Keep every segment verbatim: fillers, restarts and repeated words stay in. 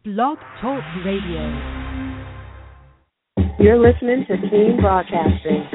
Blog Talk Radio. You're listening to Team Broadcasting.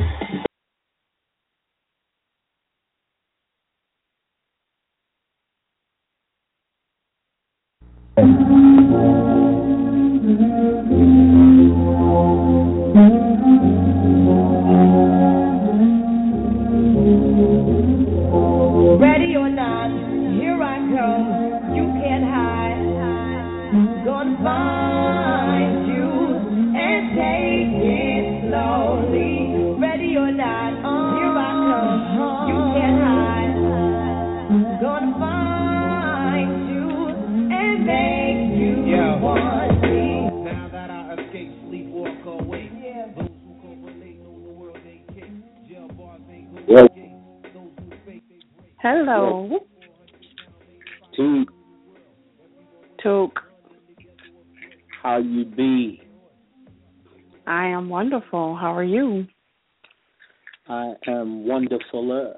Ready or not, here I come. You can't hide. Gonna find you and take it slowly. Ready or not, here I come. You can't hide. Gonna find you and make you Yo. want me. Now that I escape, sleep, walk away. Yeah. Those who correlate know the world ain't kick. Jail bars ain't going Well, gates. Those who fake, they break. Hello, T, Toke. how you be? I am wonderful. How are you? I am wonderfuler.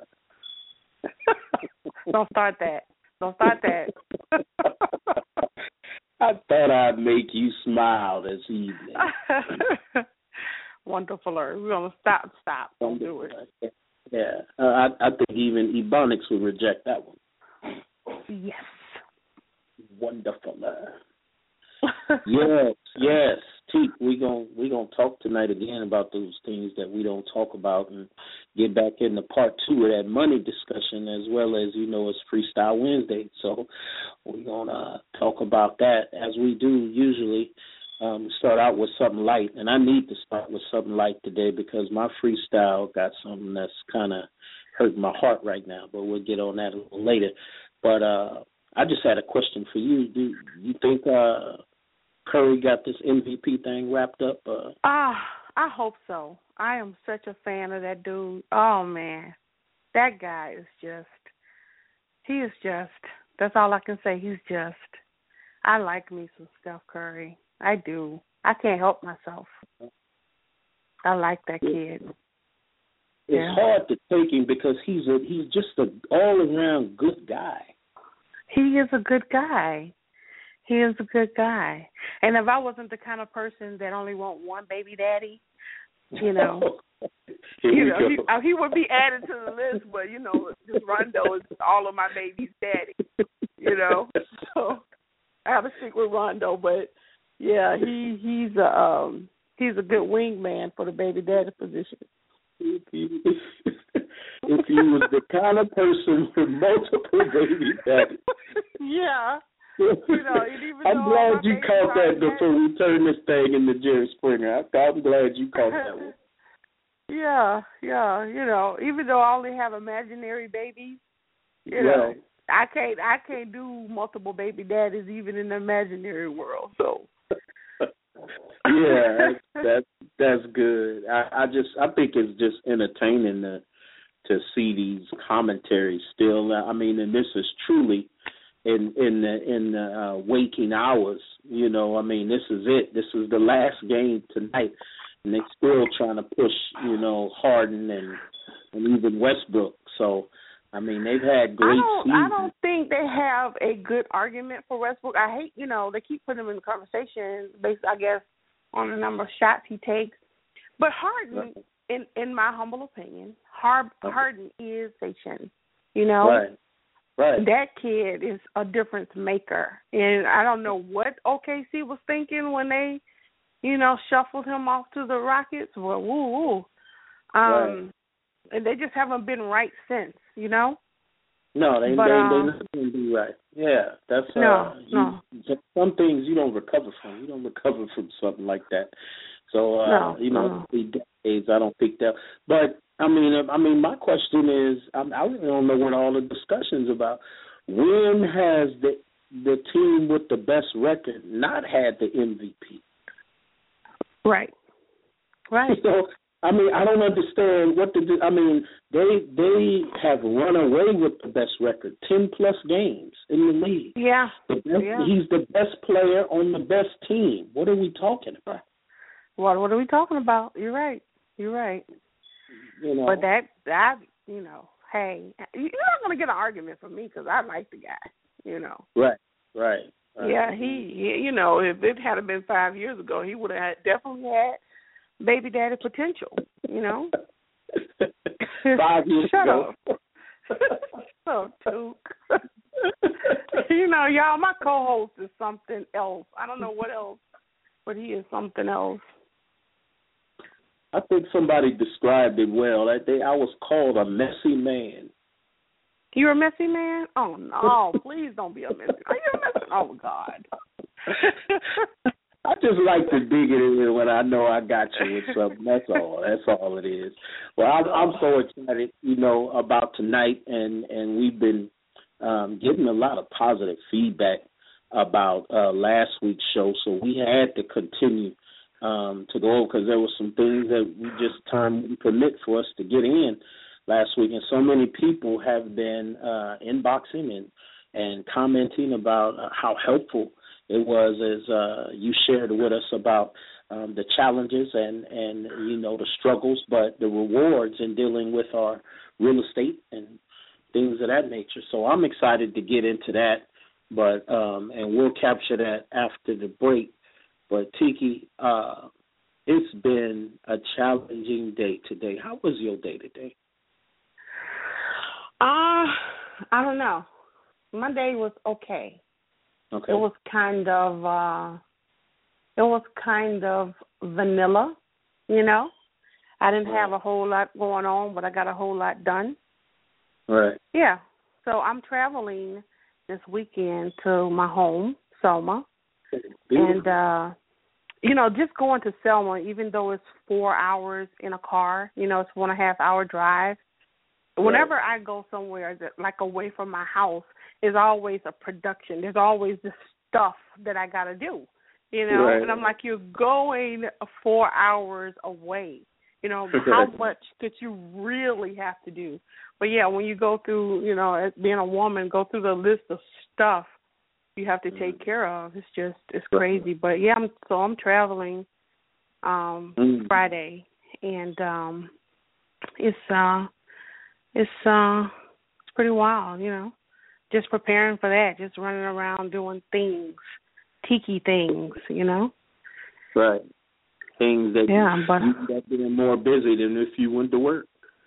Don't start that. Don't start that. I thought I'd make you smile this evening. Wonderfuler. We're gonna stop. Stop. Don't do it. Yeah, uh, I, I think even Ebonics would reject that one. Yes. Wonderfuler. Yes, yes. T, we gon' we gonna talk tonight again about those things that we don't talk about, and get back into part two of that money discussion, as well as, you know, it's Freestyle Wednesday. So we're gonna talk about that as we do usually. Um, start out with something light, and I need to start with something light today because my freestyle got something that's kind of hurting my heart right now. But we'll get on that a little later. But uh, I just had a question for you. Do you think uh, Curry got this M V P thing wrapped up? Uh, Ah, I hope so. I am such a fan of that dude. Oh, man. That guy is just, he is just, that's all I can say. He's just, I like me some Steph Curry. I do. I can't help myself. I like that kid. it's Yeah. hard to take him because he's a he's just an all around good guy. He is a good guy. He is a good guy. And if I wasn't the kind of person that only want one baby daddy, you know, Here you we know, go. he, uh, he would be added to the list. But you know, just Rondo is all of my baby's daddy. You know, so I have to stick with Rondo. But yeah, he he's a um, he's a good wingman for the baby daddy position. If you, if you was the kind of person with multiple baby daddies. Yeah. You know, and even I'm though glad my you baby caught that daddy- before we turn this thing into Jerry Springer. I, I'm glad you caught that one. Yeah, yeah, you know, even though I only have imaginary babies, you Right. know, I can't I can't do multiple baby daddies even in the imaginary world. So Yeah, that's that's good. I, I just I think it's just entertaining to to see these commentaries still. I mean, and this is truly in in the in the uh, waking hours. You know, I mean, this is it. This is the last game tonight, and they're still trying to push, you know, Harden and and even Westbrook. So, I mean, they've had great I don't seasons. I don't think they have a good argument for Westbrook. I hate, you know, they keep putting him in the conversation based, I guess, on the number of shots he takes. But Harden, Right. in in my humble opinion, Har- Harden is sensation. You know, Right. Right. that kid is a difference maker, and I don't know what O K C was thinking when they, you know, shuffled him off to the Rockets. Well, woo, woo. Um, Right. and they just haven't been right since, you know. No, they But, they um, they not gonna be right. Yeah, that's uh, No, you, no. some things you don't recover from. You don't recover from something like that. So uh, No, you know, no. the decades. I don't think that. But I mean, I mean, my question is, I, I really don't know what all the discussions about. When has the the team with the best record not had the M V P? Right, right. So, I mean, I don't understand what to do. I mean, they they have run away with the best record, ten plus games in the league. Yeah, The best, yeah. He's the best player on the best team. What are we talking about? What what are we talking about? You're right. You're right. You know, But that that you know, hey, you're not gonna get an argument from me because I like the guy. You know. right, right. Right. Yeah, he, he, you know, if it had been five years ago, he would have had, definitely had baby daddy potential, you know. Five years Shut ago. up. So, Took. You know, y'all, my co-host is something else. I don't know what else, but he is something else. I think somebody described it well. I, they, I was called a messy man. You're a messy man? Oh, no. Please don't be a messy. Are you a messy? Oh, God. I just like to dig it in when I know I got you with something. That's all. That's all it is. Well, I'm, I'm so excited, you know, about tonight, and, and we've been um, getting a lot of positive feedback about uh, last week's show, so we had to continue um, to go over because there were some things that we just time wouldn't permit for us to get in last week, and so many people have been uh, inboxing and, and commenting about uh, how helpful it was as uh, you shared with us about um, the challenges and, and, you know, the struggles, but the rewards in dealing with our real estate and things of that nature. So I'm excited to get into that, but um, and we'll capture that after the break. But, Tiki, uh, it's been a challenging day today. How was your day today? Uh, I don't know. My day was okay. Okay. It was kind of, uh, it was kind of vanilla, you know. I didn't have a whole lot going on, but I got a whole lot done. Right. Yeah. So I'm traveling this weekend to my home, Selma. Beautiful. And, uh, you know, just going to Selma, even though it's four hours in a car, you know, it's one and a half hour drive. Whenever right. I go somewhere that like away from my house, there's always a production. There's always this stuff that I got to do, you know. Right. And I'm like, you're going four hours away. You know, how much could you really have to do? But, yeah, when you go through, you know, as being a woman, go through the list of stuff you have to take care of. It's just, it's crazy. But, yeah, I'm, so I'm traveling um, mm. Friday. And um, it's, uh, it's, uh, it's pretty wild, you know. Just preparing for that, just running around doing things, tiki things, you know. Right. Things that yeah, you, but, you got been more busy than if you went to work.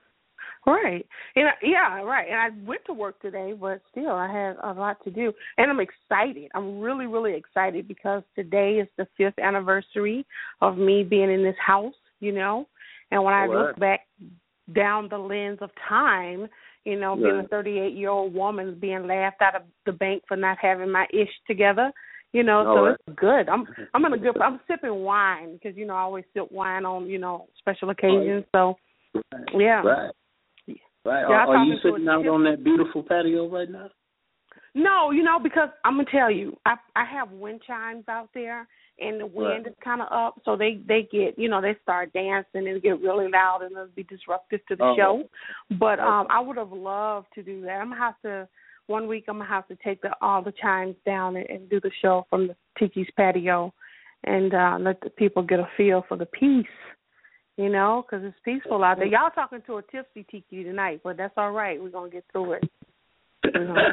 Right. And I, yeah, right. And I went to work today, but still I had a lot to do. And I'm excited. I'm really, really excited because today is the fifth anniversary of me being in this house, you know. And when I right. look back down the lens of time, you know, being right. a thirty-eight-year-old woman being laughed out of the bank for not having my ish together, you know, All so right. it's good. I'm I'm in a good. I'm sipping wine because you know I always sip wine on you know special occasions. So right. yeah, right, right. Yeah, are, are you sitting out on that beautiful patio right now? No, you know because I'm gonna tell you, I I have wind chimes out there, and the wind right. is kind of up, so they they get you know they start dancing and get really loud and it'll be disruptive to the oh. show. But okay. um, I would have loved to do that. I'm gonna have to. One week I'm going to have to take the, all the chimes down and, and do the show from the Tiki's patio and uh, let the people get a feel for the peace, you know, because it's peaceful out there. Y'all talking to a tipsy Tiki tonight, but that's all right. We're going to get through it. You know?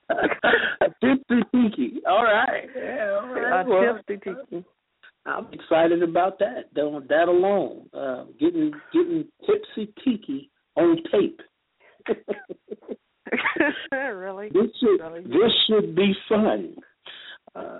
A tipsy Tiki. All right. Yeah, all right. A well, tipsy Tiki. I'm excited about that. That alone. Uh, getting, getting tipsy Tiki on tape. Really? This should really? this should be fun. Uh,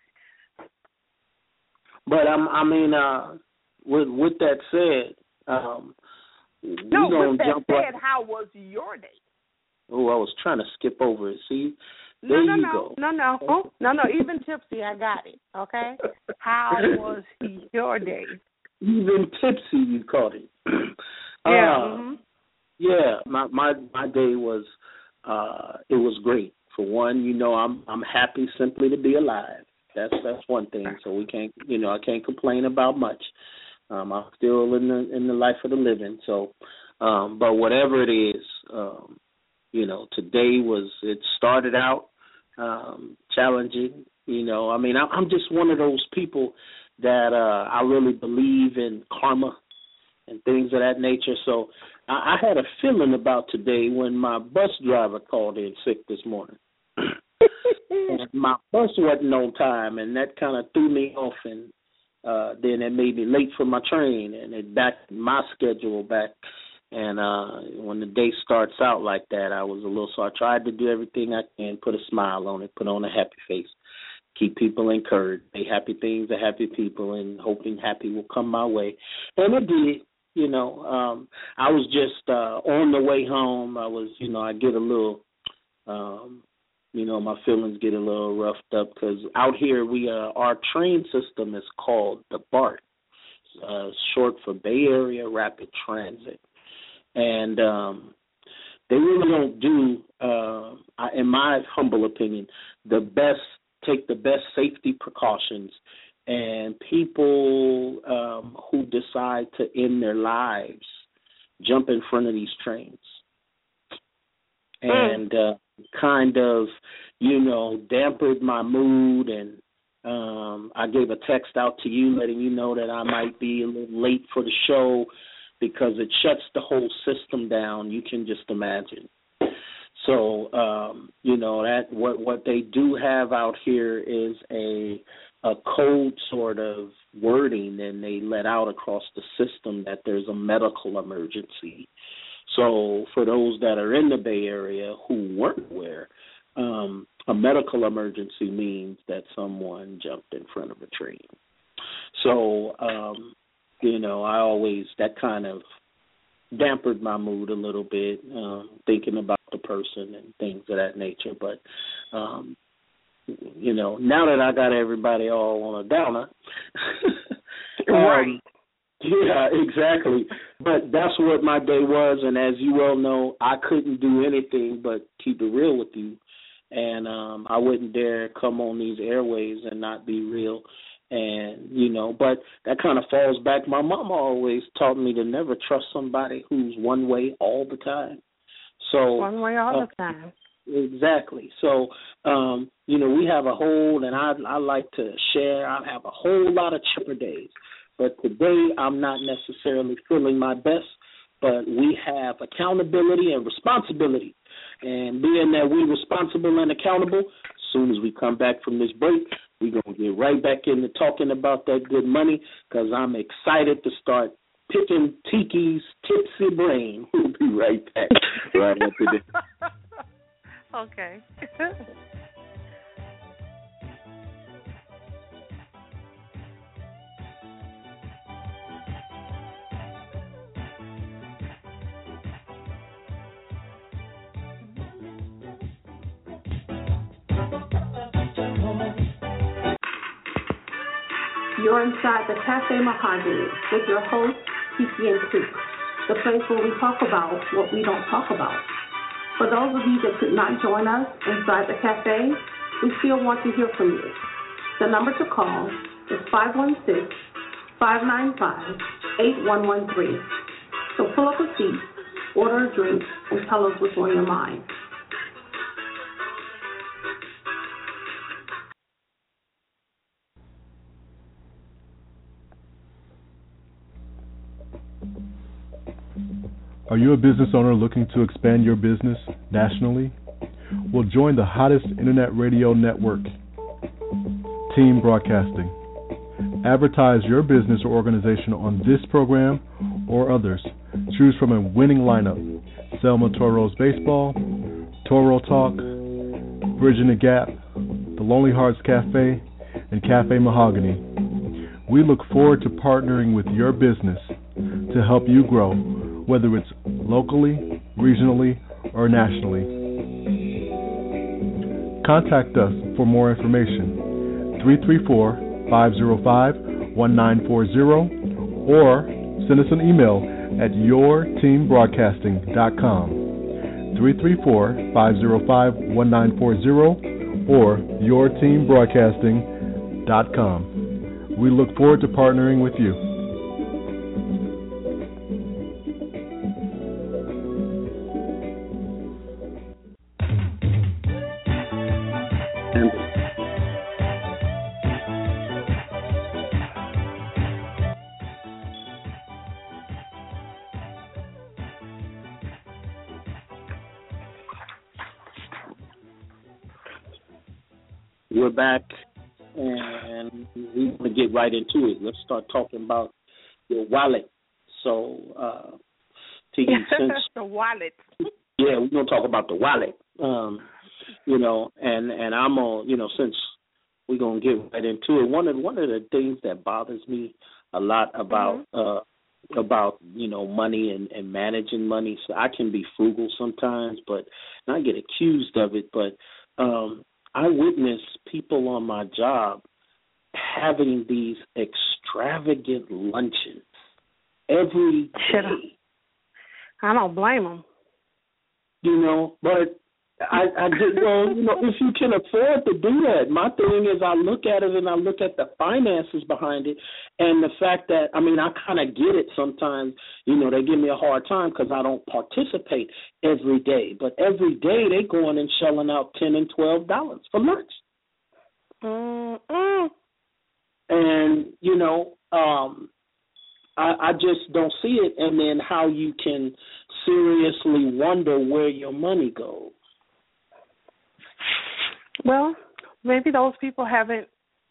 but I'm, I mean, uh, with with that said, um, no. We with that jump said, right. how was your day? Oh, I was trying to skip over it. See, no, there no, you no, go. no, no, oh, no, no. Even tipsy, I got it. Okay. How was your day? Even tipsy, you caught it. Yeah. Uh, mm-hmm. Yeah. My my my day was. Uh, it was great. For one, you know, I'm I'm happy simply to be alive. That's that's one thing. So we can't, you know, I can't complain about much. Um, I'm still in the in the life of the living. So, um, but whatever it is, um, you know, today was it started out um, challenging. You know, I mean, I, I'm just one of those people that uh, I really believe in karma and things of that nature. So I, I had a feeling about today when my bus driver called in sick this morning. and my bus wasn't on time, and that kind of threw me off, and uh, then it made me late for my train, and it backed my schedule back. And uh, when the day starts out like that, I was a little, so I tried to do everything I can, put a smile on it, put on a happy face, keep people encouraged, say happy things to happy people, and hoping happy will come my way. And it did. You know, um, I was just uh, on the way home. I was, you know, I get a little, um, you know, my feelings get a little roughed up because out here we, uh, our train system is called the BART, uh, short for Bay Area Rapid Transit, and um, they really don't do, uh, in my humble opinion, the best, take the best safety precautions. And people um, who decide to end their lives jump in front of these trains and uh, kind of, you know, dampened my mood. And um, I gave a text out to you letting you know that I might be a little late for the show because it shuts the whole system down. You can just imagine. So, um, you know, that what, what they do have out here is a a code sort of wording, and they let out across the system that there's a medical emergency. So for those that are in the Bay Area who weren't aware, um, a medical emergency means that someone jumped in front of a train. So, um, you know, I always, that kind of dampened my mood a little bit, um, thinking about the person and things of that nature. But, um, you know, now that I got everybody all on a downer, um, right? Yeah, exactly. But that's what my day was, and as you well know, I couldn't do anything but keep it real with you, and um, I wouldn't dare come on these airways and not be real, and you know. But that kind of falls back. My mama always taught me to never trust somebody who's one way all the time. So one way all uh, the time. Exactly. So, um, you know, we have a whole, and I, I like to share, I have a whole lot of chipper days. But today I'm not necessarily feeling my best, but we have accountability and responsibility. And being that we're responsible and accountable, as soon as we come back from this break, we're going to get right back into talking about that good money because I'm excited to start picking Tiki's tipsy brain. We'll be right back. Right after this. Okay. You're inside the Cafe Mahogany with your host, Tiki and Took, the place where we talk about what we don't talk about. For those of you that could not join us inside the cafe, we still want to hear from you. The number to call is five one six, five nine five, eight one one three. So pull up a seat, order a drink, and tell us what's on your mind. Are you a business owner looking to expand your business nationally? Well, join the hottest internet radio network, Team Broadcasting. Advertise your business or organization on this program or others. Choose from a winning lineup: Selma Toros Baseball, Toro Talk, Bridging the Gap, The Lonely Hearts Cafe, and Cafe Mahogany. We look forward to partnering with your business to help you grow, whether it's locally, regionally, or nationally. Contact us for more information, three three four, five zero five, one nine four zero, or send us an email at your team broadcasting dot com, three three four, five zero five, one nine four zero, or your team broadcasting dot com. We look forward to partnering with you. We're back, and we want to get right into it. Let's start talking about your wallet. So, uh, Tiki, since the wallet. Yeah, we're gonna talk about the wallet. Um, you know, and and I'm on. You know, since we're gonna get right into it, one of one of the things that bothers me a lot about mm-hmm. uh, about you know money and, and managing money. So I can be frugal sometimes, but and I get accused of it. But um, I witness people on my job having these extravagant luncheons every day. I don't blame them. You know, but I, I just, well, you know, if you can afford to do that, my thing is I look at it and I look at the finances behind it and the fact that, I mean, I kind of get it sometimes, you know, they give me a hard time because I don't participate every day. But every day they going and shelling out ten and twelve dollars for lunch. Mm-mm. And, you know, um, I, I just don't see it, and then how you can seriously wonder where your money goes. Well, maybe those people haven't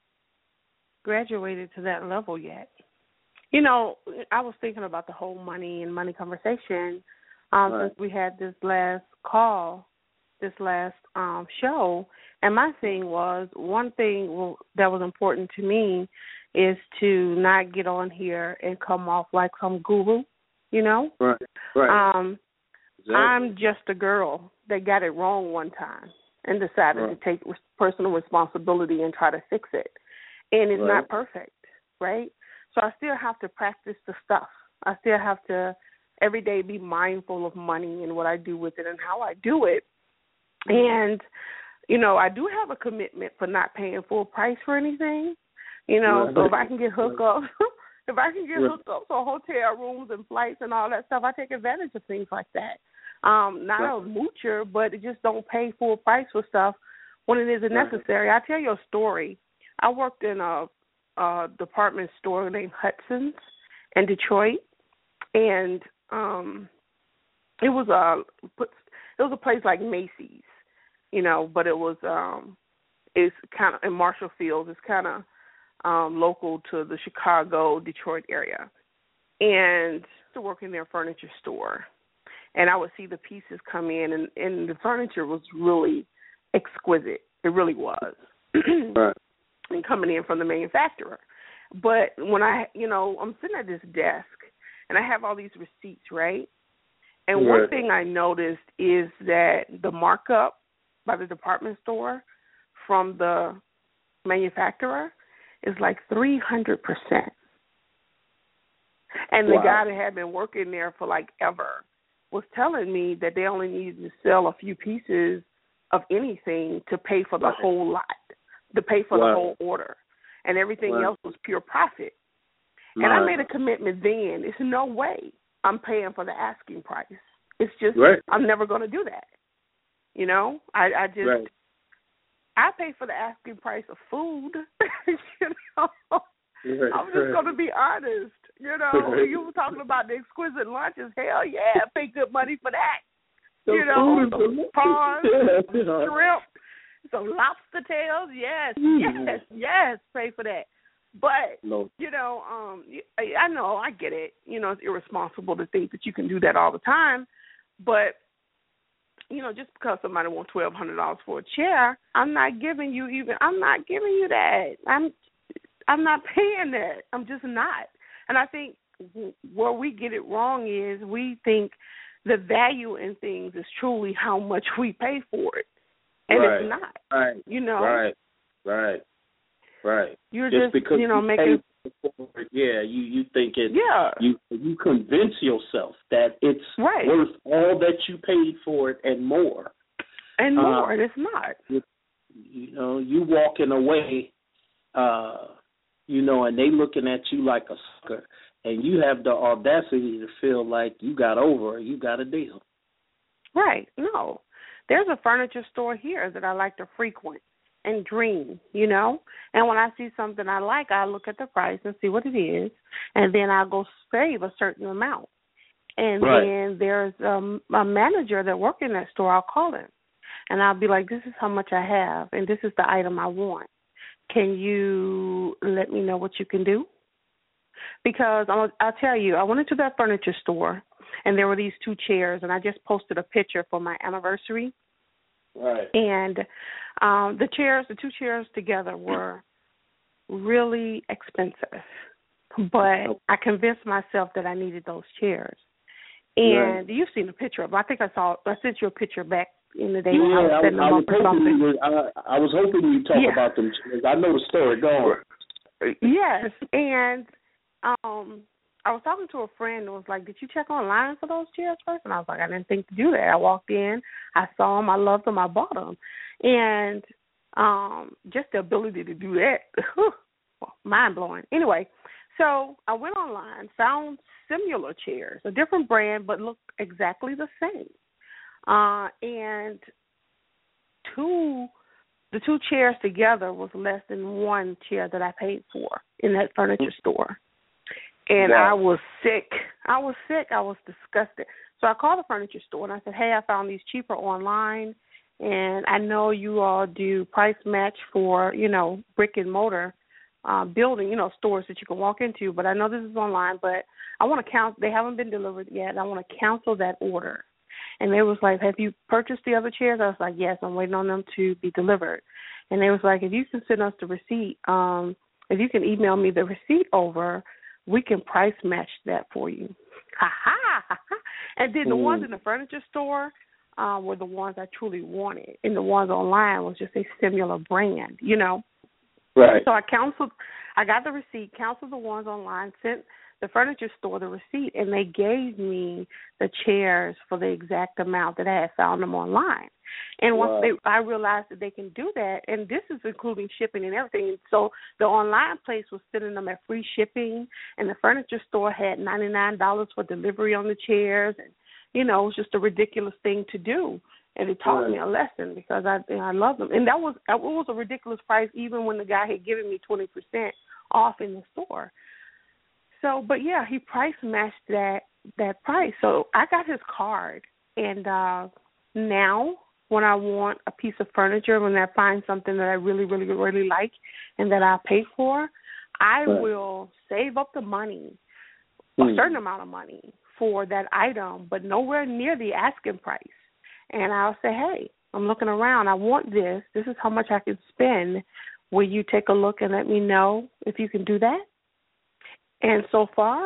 graduated to that level yet. You know, I was thinking about the whole money and money conversation um, right. since we had this last call, this last um, show, and my thing was, one thing that was important to me is to not get on here and come off like some guru, you know? Right, right. Um, exactly. I'm just a girl that got it wrong one time and decided right. to take personal responsibility and try to fix it. And it's right. not perfect, right? So I still have to practice the stuff. I still have to every day be mindful of money and what I do with it and how I do it. And, you know, I do have a commitment for not paying full price for anything. You know, right. so if I can get hookups, if I can get right. hookups or hotel rooms and flights and all that stuff, I take advantage of things like that. Um, not right. a moocher, but it just don't pay full price for stuff when it isn't right. necessary. I'll tell you a story. I worked in a, a department store named Hudson's in Detroit, and um, it was a it was a place like Macy's, you know, but it was um, it's kind of in Marshall Fields. It's kind of Um, local to the Chicago, Detroit area. And to work in their furniture store. And I would see the pieces come in, and, and the furniture was really exquisite. It really was. Right. And coming in from the manufacturer. But when I, you know, I'm sitting at this desk, and I have all these receipts, right? And right. one thing I noticed is that the markup by the department store from the manufacturer is like three hundred percent. And the wow. guy that had been working there for like ever was telling me that they only needed to sell a few pieces of anything to pay for the right. whole lot, to pay for wow. the whole order. And everything wow. else was pure profit. Right. And I made a commitment then. It's no way I'm paying for the asking price. It's just, right. I'm never going to do that. You know, I, I just, right. I pay for the asking price of food. you know, right. I'm just going to be honest. You know, right. you were talking about the exquisite lunches. Hell yeah, I pay good money for that. The you know, some prawns, yeah. some shrimp, some lobster tails. Yes, mm. yes, yes, pay for that. But, no. you know, um, I know, I get it. You know, it's irresponsible to think that you can do that all the time. But, you know, just because somebody wants twelve hundred dollars for a chair, I'm not giving you even, I'm not giving you that. I'm I'm not paying that. I'm just not. And I think where we get it wrong is we think the value in things is truly how much we pay for it. And right. it's not. Right. You know? Right. Right. Right. You're just, just because you know, you making it, yeah, you, you think it yeah. you you convince yourself that it's right. worth all that you paid for it and more. And more, uh, and it's not. You, you know, you walking away uh, you know, and they looking at you like a sucker, and you have the audacity to feel like you got over, you got a deal. Right. No. There's a furniture store here that I like to frequent and dream, you know. And when I see something I like, I look at the price and see what it is, and then I'll go save a certain amount. And right. then there's um, a manager that works in that store. I'll call him. and I'll be like, this is how much I have, and this is the item I want. Can you let me know what you can do? Because I'll, I'll tell you, I went into that furniture store, and there were these two chairs, and I just posted a picture for my anniversary. Right. And um, the chairs, the two chairs together were really expensive. But I convinced myself that I needed those chairs. And right. You've seen a picture of them. I think I saw, I sent you a picture back in the day yeah, when I was setting I, them I up or something. You were, I, I was hoping you'd talk yeah. about them. I know the story. Go on. Yes. And um, I was talking to a friend and was like, did you check online for those chairs first? And I was like, I didn't think to do that. I walked in, I saw them, I loved them, I bought them. And um, just the ability to do that, well, mind-blowing. Anyway, so I went online, found similar chairs, a different brand, but looked exactly the same. Uh, and two, the two chairs together was less than one chair that I paid for in that furniture store. And wow. I was sick. I was sick. I was disgusted. So I called the furniture store, and I said, hey, I found these cheaper online, and I know you all do price match for, you know, brick and mortar uh, building, you know, stores that you can walk into, but I know this is online, but I want to count. They haven't been delivered yet, and I want to cancel that order. And they was like, have you purchased the other chairs? I was like, yes, I'm waiting on them to be delivered. And they was like, if you can send us the receipt, um, if you can email me the receipt over, we can price match that for you. Ha ha! And then the mm. ones in the furniture store uh, were the ones I truly wanted, and the ones online was just a similar brand, you know. Right. So I counseled. I got the receipt, counseled the ones online, sent the furniture store the receipt, and they gave me the chairs for the exact amount that I had found them online. And once wow. they, I realized that they can do that, and this is including shipping and everything. So the online place was sending them at free shipping, and the furniture store had ninety-nine dollars for delivery on the chairs. And, you know, it was just a ridiculous thing to do. And it taught right. me a lesson because I you know, I love them. And that was it was a ridiculous price even when the guy had given me twenty percent off in the store. So, but, yeah, he price matched that, that price. So I got his card, and uh, now when I want a piece of furniture, when I find something that I really, really, really like and that I pay for, I right. will save up the money, mm. a certain amount of money for that item, but nowhere near the asking price. And I'll say, hey, I'm looking around. I want this. This is how much I can spend. Will you take a look and let me know if you can do that? And so far,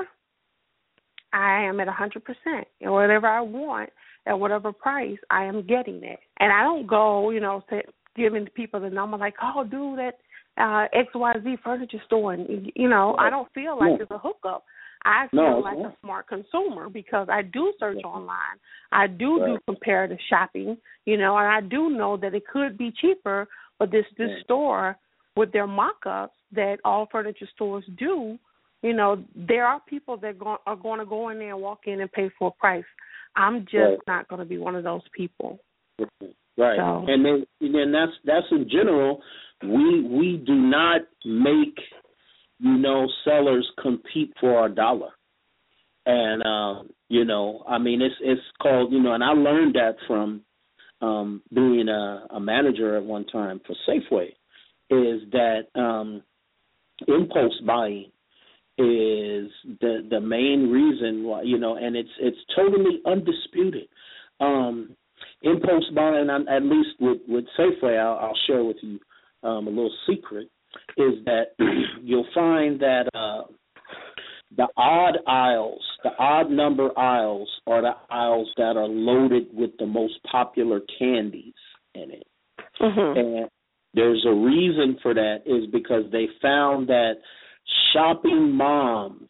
I am at one hundred percent. And whatever I want, at whatever price, I am getting it. And I don't go, you know, to giving people the number like, oh, dude, that uh, X Y Z furniture store. And, you know, I don't feel like no. it's a hookup. I feel no, like not. a smart consumer because I do search yeah. online. I do right. do comparative shopping, you know, and I do know that it could be cheaper, but this, this yeah. store with their mock-ups that all furniture stores do, you know, there are people that go, are going to go in there and walk in and pay for a price. I'm just right. not going to be one of those people. Right, so. and then and then that's that's in general. We we do not make you know sellers compete for our dollar, and um, you know I mean it's it's called you know, and I learned that from um, being a, a manager at one time for Safeway, is that um, impulse buying is the the main reason why, you know, and it's it's totally undisputed. Um, impulse buying, at least with, with Safeway, I'll, I'll share with you um, a little secret, is that you'll find that uh, the odd aisles, the odd number aisles are the aisles that are loaded with the most popular candies in it. Mm-hmm. And there's a reason for that, is because they found that shopping moms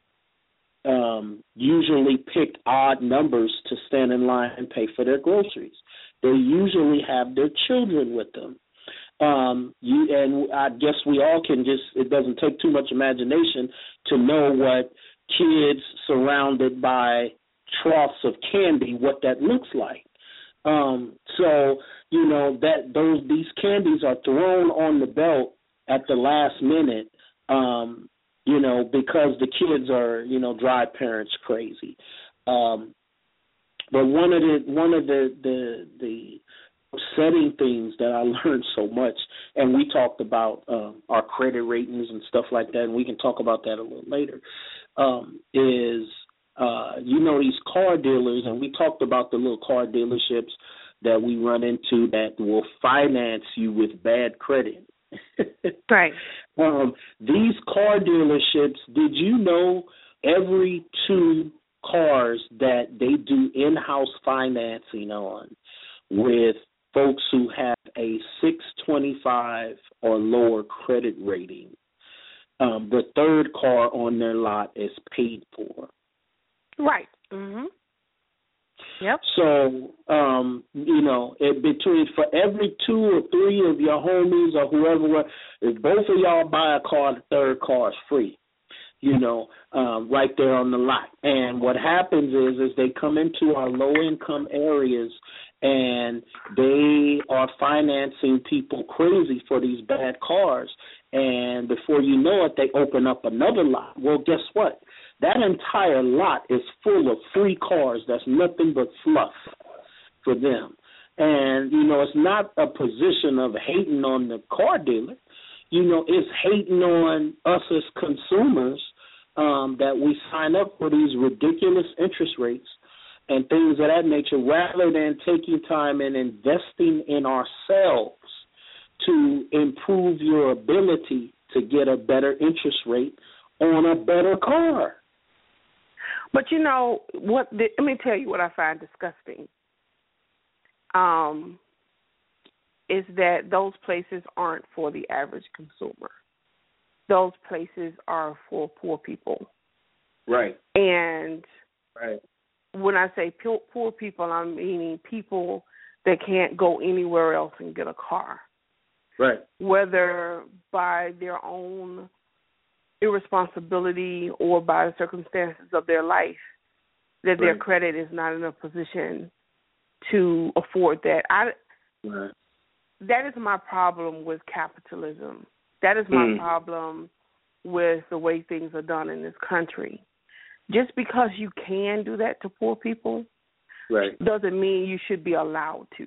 um, usually pick odd numbers to stand in line and pay for their groceries. They usually have their children with them. Um, you and I guess we all can just, it doesn't take too much imagination to know what kids surrounded by troughs of candy, what that looks like. Um, so, you know, that those these candies are thrown on the belt at the last minute, um, you know, because the kids are, you know, drive parents crazy. Um, but one of the one of the the, the upsetting things that I learned so much, and we talked about uh, our credit ratings and stuff like that, and we can talk about that a little later, um, is, uh, you know, these car dealers, and we talked about the little car dealerships that we run into that will finance you with bad credit. Right. Um, these car dealerships, did you know every two cars that they do in-house financing on with folks who have a six twenty-five or lower credit rating, um, the third car on their lot is paid for? Right. Mm-hmm. Yep. So, um, you know, it, between for every two or three of your homies or whoever, if both of y'all buy a car, the third car is free, you know, um, right there on the lot. And what happens is, is they come into our low-income areas and they are financing people crazy for these bad cars. And before you know it, they open up another lot. Well, guess what? That entire lot is full of free cars. That's nothing but fluff for them. And, you know, it's not a position of hating on the car dealer. You know, it's hating on us as consumers um, that we sign up for these ridiculous interest rates and things of that nature rather than taking time and investing in ourselves to improve your ability to get a better interest rate on a better car. But, you know, what? The, let me tell you what I find disgusting um, is that those places aren't for the average consumer. Those places are for poor people. Right. And right. when I say poor, poor people, I'm meaning people that can't go anywhere else and get a car. Right. Whether by their own irresponsibility or by the circumstances of their life, that right. their credit is not in a position to afford that. I, right. That is my problem with capitalism. That is my mm. problem with the way things are done in this country. Just because you can do that to poor people right. doesn't mean you should be allowed to.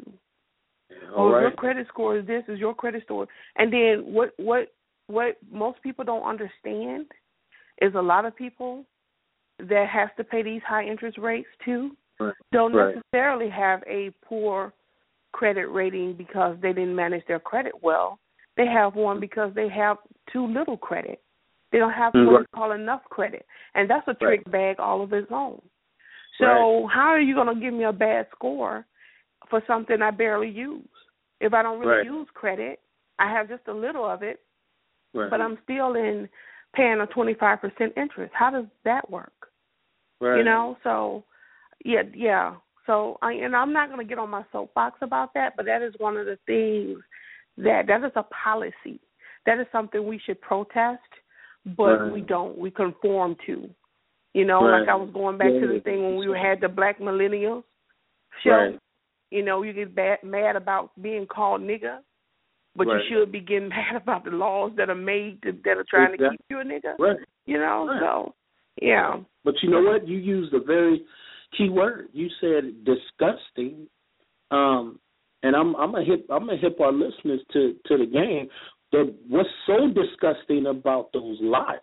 All oh, right. Your credit score is this, is your credit score. And then what, what, what most people don't understand is a lot of people that have to pay these high interest rates too right. don't right. necessarily have a poor credit rating because they didn't manage their credit well. They have one because they have too little credit. They don't have mm-hmm. what is called enough credit. And that's a trick right. bag all of its own. So right. how are you going to give me a bad score for something I barely use? If I don't really right. use credit, I have just a little of it, right. but I'm still in paying a twenty-five percent interest. How does that work? Right. You know, so, yeah, yeah. So, I, and I'm not going to get on my soapbox about that, but that is one of the things that, that is a policy. That is something we should protest, but right. we don't. We conform to. You know, right. like I was going back yeah. to the thing when we had the Black Millennials show. Right. You know, you get bad, mad about being called nigger, but right. you should be getting mad about the laws that are made to, that are trying exactly. to keep you a nigger. Right. You know, right. so, yeah. But you know what? You used a very key word. You said disgusting. Um, and I'm I'm a hip I'm a hip our listeners to, to the game. The, what's so disgusting about those lots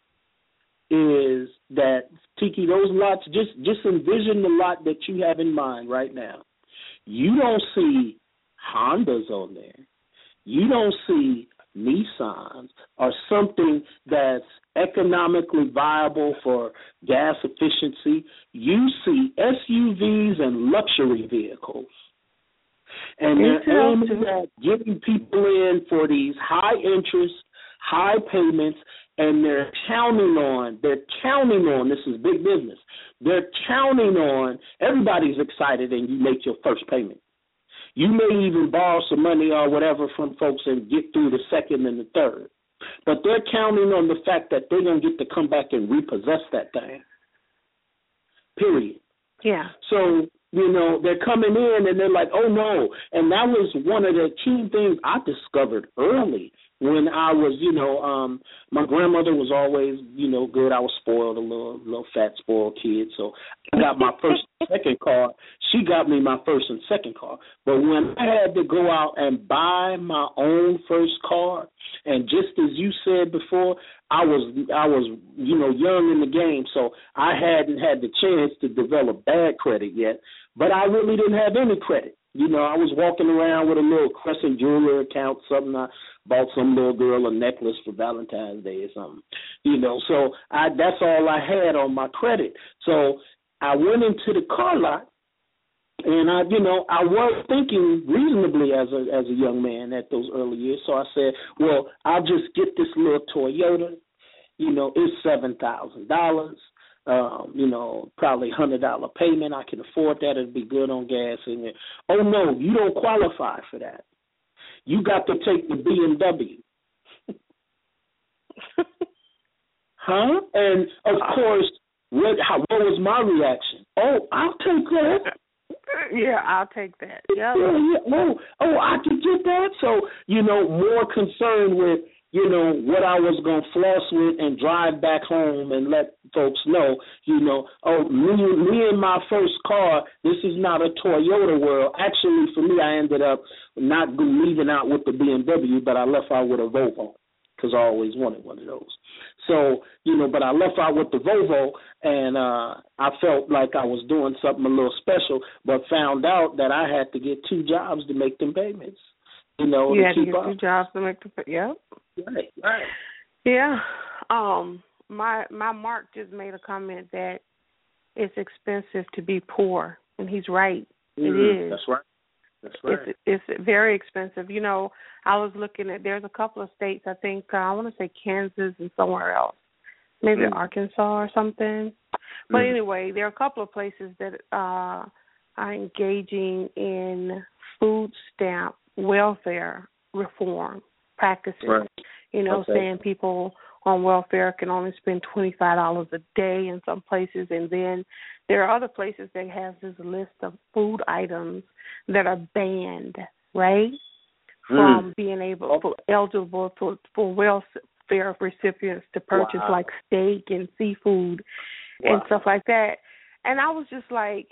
is that, Tiki, those lots, just, just envision the lot that you have in mind right now. You don't see Hondas on there. You don't see Nissans or something that's economically viable for gas efficiency. You see S U Vs and luxury vehicles. And they're aiming at getting people in for these high interest, high payments, and they're counting on, they're counting on, this is big business, they're counting on, everybody's excited and you make your first payment. You may even borrow some money or whatever from folks and get through the second and the third. But they're counting on the fact that they're going to get to come back and repossess that thing. Period. Yeah. So, you know, they're coming in and they're like, oh, no. And that was one of the key things I discovered early when I was, you know, um, my grandmother was always, you know, good. I was spoiled, a little, little fat spoiled kid. So I got my first and second car. She got me my first and second car. But when I had to go out and buy my own first car, and just as you said before, I was, I was, you know, young in the game, so I hadn't had the chance to develop bad credit yet. But I really didn't have any credit. You know, I was walking around with a little Crescent jewelry account, something I bought some little girl a necklace for Valentine's Day or something. You know, so I that's all I had on my credit. So I went into the car lot, and I, you know, I was thinking reasonably as a as a young man at those early years. So I said, well, I'll just get this little Toyota. You know, it's seven thousand dollars. Um, you know, probably one hundred dollars payment. I can afford that. It'd be good on gas. And oh, no, you don't qualify for that. You got to take the B M W. Huh? And, of course, what, how, what was my reaction? Oh, I'll take that. Yeah, I'll take that. Yep. Yeah, yeah. Oh, oh, I can get that. So, you know, more concerned with, you know, what I was going to floss with and drive back home and let folks know, you know, oh, me, me and my first car, this is not a Toyota world. Actually, for me, I ended up not leaving out with the B M W, but I left out with a Volvo because I always wanted one of those. So, you know, but I left out with the Volvo, and uh, I felt like I was doing something a little special, but found out that I had to get two jobs to make them payments. You know, you to had keep to get up. two jobs to make the yep. Right, right. Yeah. Um, my my Mark just made a comment that it's expensive to be poor, and he's right. Mm, it is. That's right. That's right. It's it's very expensive. You know, I was looking at there's a couple of states. I think uh, I want to say Kansas and somewhere else, maybe mm. Arkansas or something. But Mm. anyway, there are a couple of places that uh, are engaging in food stamp welfare reform practices. Right. You know, Okay. saying people on welfare can only spend twenty-five dollars a day in some places, and then there are other places that have this list of food items that are banned, right, from Mm. being able, for, eligible for, for welfare recipients to purchase, Wow. like steak and seafood Wow. and stuff like that. And I was just like,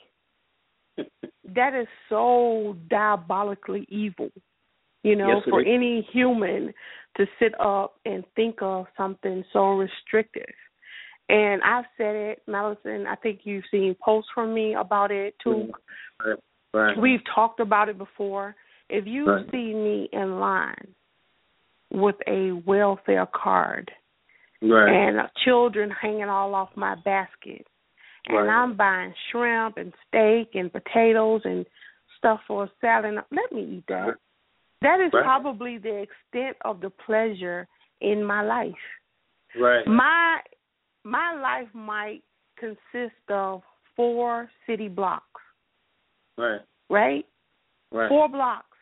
that is so diabolically evil, you know, Yes, it for is. any human to sit up and think of something so restrictive. And I've said it, Madison, I think you've seen posts from me about it too. Right. Right. We've talked about it before. If you Right. see me in line with a welfare card Right. and children hanging all off my basket, and Right. I'm buying shrimp and steak and potatoes and stuff for a salad, let me eat that. Right. That is Right. probably the extent of the pleasure in my life. Right. My my life might consist of four city blocks, Right. right? Right. Four blocks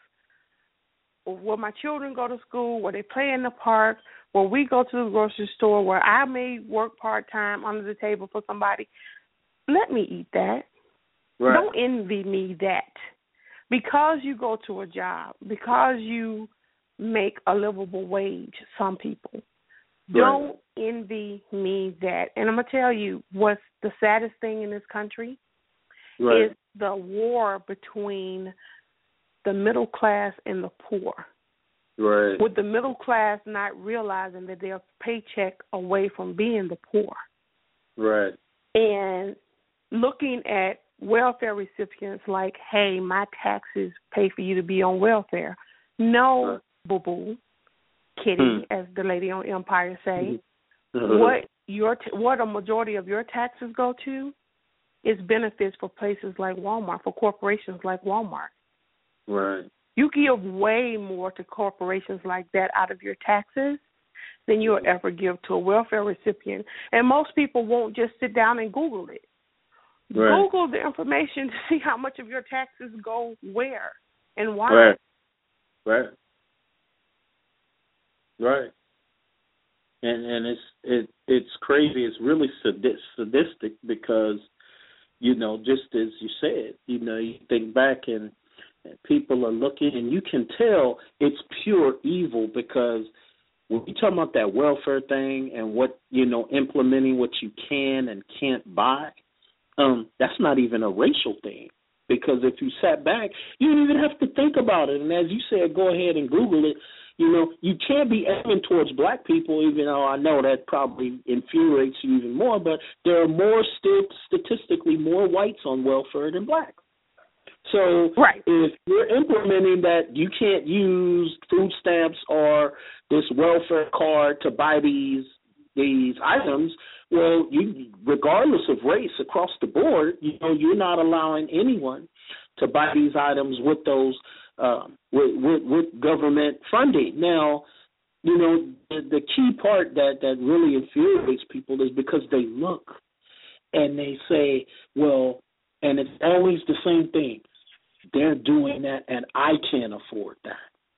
where my children go to school, where they play in the park, where we go to the grocery store, where I may work part-time under the table for somebody. Let me eat that. Right. Don't envy me that. Because you go to a job, because you make a livable wage, some people, don't envy me that. And I'm going to tell you what's the saddest thing in this country Right. is the war between the middle class and the poor. Right. With the middle class not realizing that they're a paycheck away from being the poor. Right. And looking at welfare recipients like, hey, my taxes pay for you to be on welfare. No, Right. boo-boo, kitty, Hmm. as the lady on Empire say. Mhm. What your t- what a majority of your taxes go to is benefits for places like Walmart, for corporations like Walmart. Right. You give way more to corporations like that out of your taxes than you'll ever give to a welfare recipient. And most people won't just sit down and Google it. Right. Google the information to see how much of your taxes go where and why. Right. Right. Right. And and it's it it's crazy. It's really sadis- sadistic because, you know, just as you said, you know, you think back and, and people are looking, and you can tell it's pure evil because when we talk about that welfare thing and what, you know, implementing what you can and can't buy, um, that's not even a racial thing. Because if you sat back, you don't even have to think about it. And as you said, go ahead and Google it. You know, you can't be aiming towards black people, even though I know that probably infuriates you even more, but there are more, still statistically, more whites on welfare than black. So right. if you're implementing that you can't use food stamps or this welfare card to buy these these items, well, you, regardless of race across the board, you know, you're not allowing anyone to buy these items with those uh, with, with with government funding. Now, you know, the, the key part that, that really infuriates people is because they look and they say, well, and it's always the same thing. They're doing that, and I can't afford that.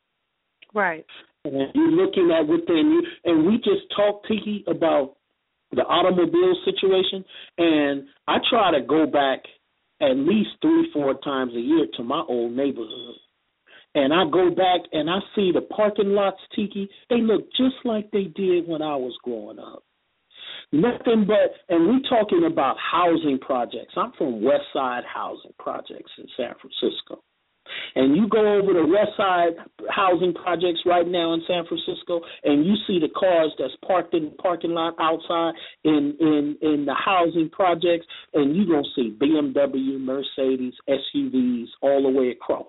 Right. And you're looking at within you, and we just talked, Tiki, about the automobile situation, and I try to go back at least three, four times a year to my old neighborhood. And I go back and I see the parking lots, Tiki, they look just like they did when I was growing up. Nothing but, and we're talking about housing projects. I'm from West Side Housing Projects in San Francisco. And you go over the West Side Housing Projects right now in San Francisco, and you see the cars that's parked in the parking lot outside in, in, in the housing projects, and you're going to see B M W, Mercedes, S U Vs all the way across.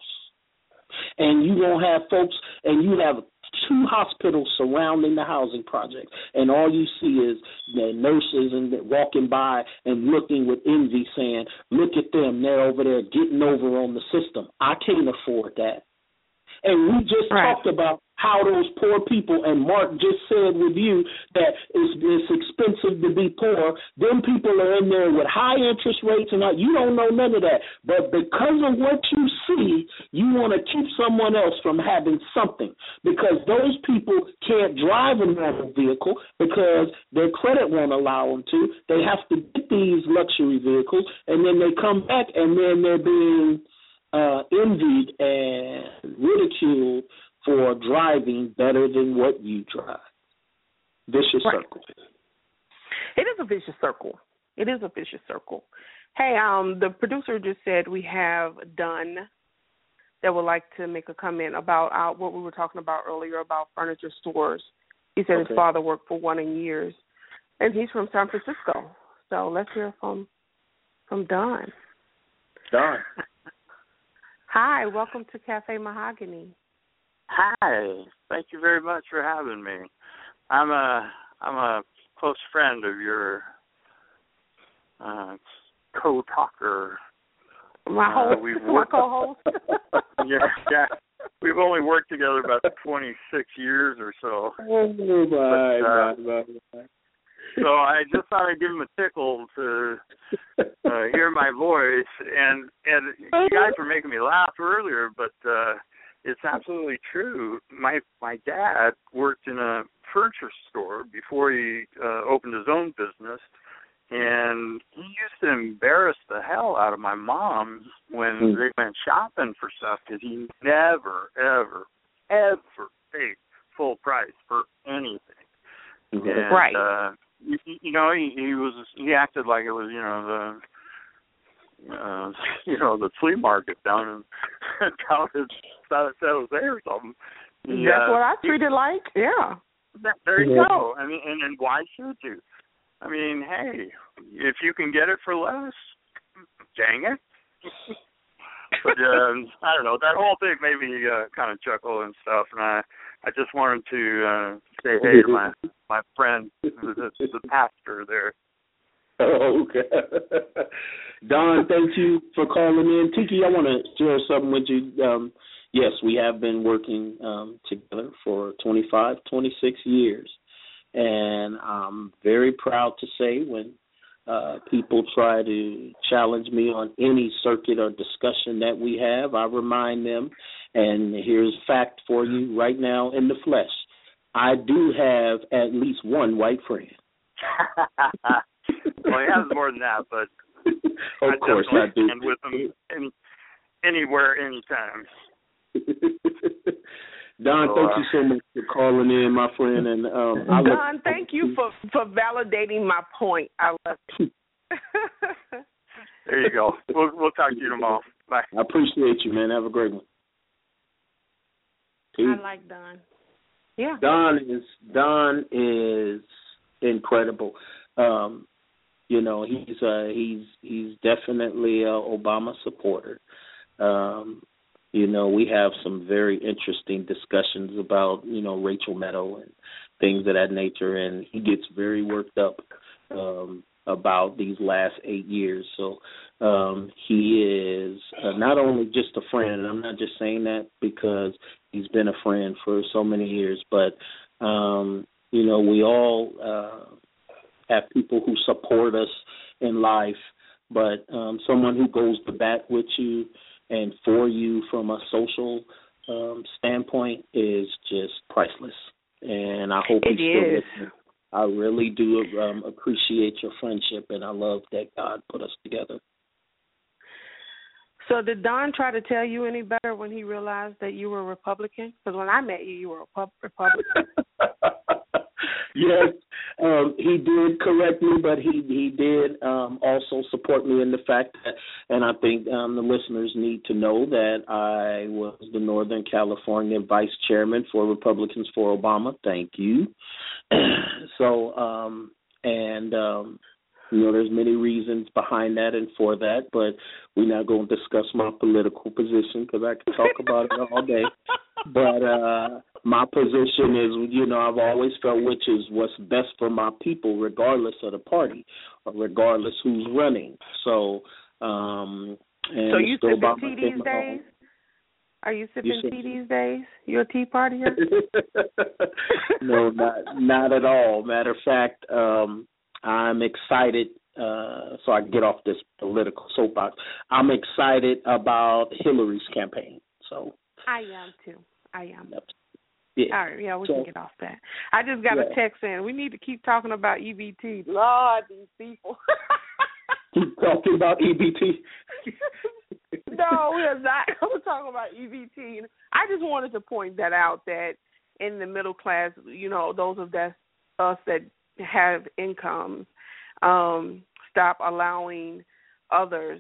And you're going to have folks, and you have two hospitals surrounding the housing project, and all you see is the nurses and walking by and looking with envy, saying, "Look at them, they're over there getting over on the system. I can't afford that." And we just right. talked about how those poor people, and Mark just said with you that it's, it's expensive to be poor. Them people are in there with high interest rates, and you don't know none of that. But because of what you see, you want to keep someone else from having something, because those people can't drive a normal vehicle because their credit won't allow them to. They have to get these luxury vehicles, and then they come back, and then they're being uh, envied and ridiculed for driving better than what you drive. Vicious right. circle. It is a vicious circle. It is a vicious circle. Hey, um, the producer just said we have Dunn that would like to make a comment about uh, what we were talking about earlier about furniture stores. He said okay. his father worked for one in years, and he's from San Francisco. So let's hear from from Dunn. Dunn. Hi, welcome to Cafe Mahogany. Hi, thank you very much for having me. I'm a I'm a close friend of your uh, co-talker. My host, uh, we've my co-host. yeah, yeah, we've only worked together about twenty-six years or so. Oh, bye, but, uh, bye, bye, bye. So I just thought I'd give him a tickle to uh, hear my voice, and and you guys were making me laugh earlier, but uh, it's absolutely true. My my dad worked in a furniture store before he uh, opened his own business, and he used to embarrass the hell out of my mom when mm. they went shopping for stuff, because he never, ever, ever paid full price for anything. Mm-hmm. And, right. Uh, you, you know, he, he was he acted like it was, you know, the uh, you know the flea market down in down in San Jose or something. He, That's uh, what I treated he, like. Yeah. That, there you yeah. go. I mean, and, and why should you? I mean, hey, if you can get it for less, dang it. But um, I don't know. That whole thing made me uh, kind of chuckle and stuff, and I, I just wanted to uh, say hey to my my friend, the, the pastor there. Oh, okay. Don, thank you for calling in. Tiki, I want to share something with you. Um, yes, we have been working um, together for twenty-five, twenty-six years, and I'm very proud to say when Uh, people try to challenge me on any circuit or discussion that we have, I remind them, and here's fact for you right now in the flesh. I do have at least one white friend. Well, he has more than that, but of I course I do. And with him any, anywhere, anytime. Don, so, thank uh, you so much for calling in, my friend. And um, I Don, thank you for, for validating my point. I love it. There you go. We'll we'll talk to you tomorrow. Bye. I appreciate you, man. Have a great one. Peace. I like Don. Yeah. Don is Don is incredible. Um, you know, he's uh, he's he's definitely a Obama supporter. Um, you know, we have some very interesting discussions about, you know, Rachel Maddow and things of that nature, and he gets very worked up um, about these last eight years. So um, he is uh, not only just a friend, and I'm not just saying that because he's been a friend for so many years, but, um, you know, we all uh, have people who support us in life, but um, someone who goes to bat with you and for you from a social um, standpoint is just priceless. And I hope it he's still is. with me. I really do um, appreciate your friendship, and I love that God put us together. So did Don try to tell you any better when he realized that you were a Republican? Because when I met you, you were a pub- Republican. Yes, um, he did correct me, but he he did um, also support me in the fact that, and I think um, the listeners need to know that I was the Northern California Vice Chairman for Republicans for Obama. Thank you. so, um, and um, you know, there's many reasons behind that and for that, but we're not going to discuss my political position because I could talk about it all day. But uh, my position is, you know, I've always felt which is what's best for my people, regardless of the party or regardless who's running. So, um, and so you sipping Obama tea these days? Are you sipping tea these days? You a tea partier? No, not not at all. Matter of fact, um, I'm excited. Uh, so I can get off this political soapbox. I'm excited about Hillary's campaign. So I am too. I am. Yeah. All right, yeah, we so, can get off that. I just got yeah. a text saying we need to keep talking about E B T. Lord, these people. Keep talking about E B T. No, we're not. We're talking about E B T. I just wanted to point that out, that in the middle class, you know, those of that, us that have incomes, um, stop allowing others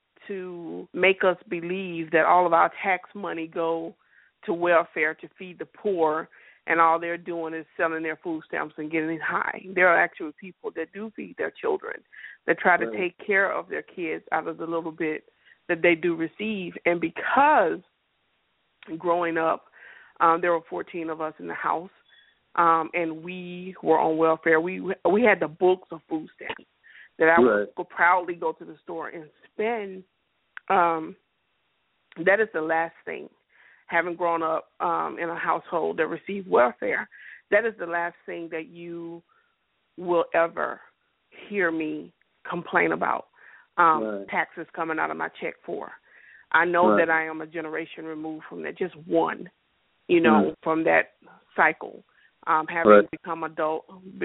to make us believe that all of our tax money go to welfare to feed the poor, and all they're doing is selling their food stamps and getting high. There are actually people that do feed their children, that try to right. take care of their kids out of the little bit that they do receive. And because growing up, um, there were fourteen of us in the house, um, and we were on welfare. We we had the books of food stamps that I right. would, would proudly go to the store and spend. Um, that is the last thing. Having grown up um, in a household that received welfare, that is the last thing that you will ever hear me complain about. Um, right. Taxes coming out of my check for. I know right. that I am a generation removed from that, just one, you know, right. from that cycle. Um, having right. become adult,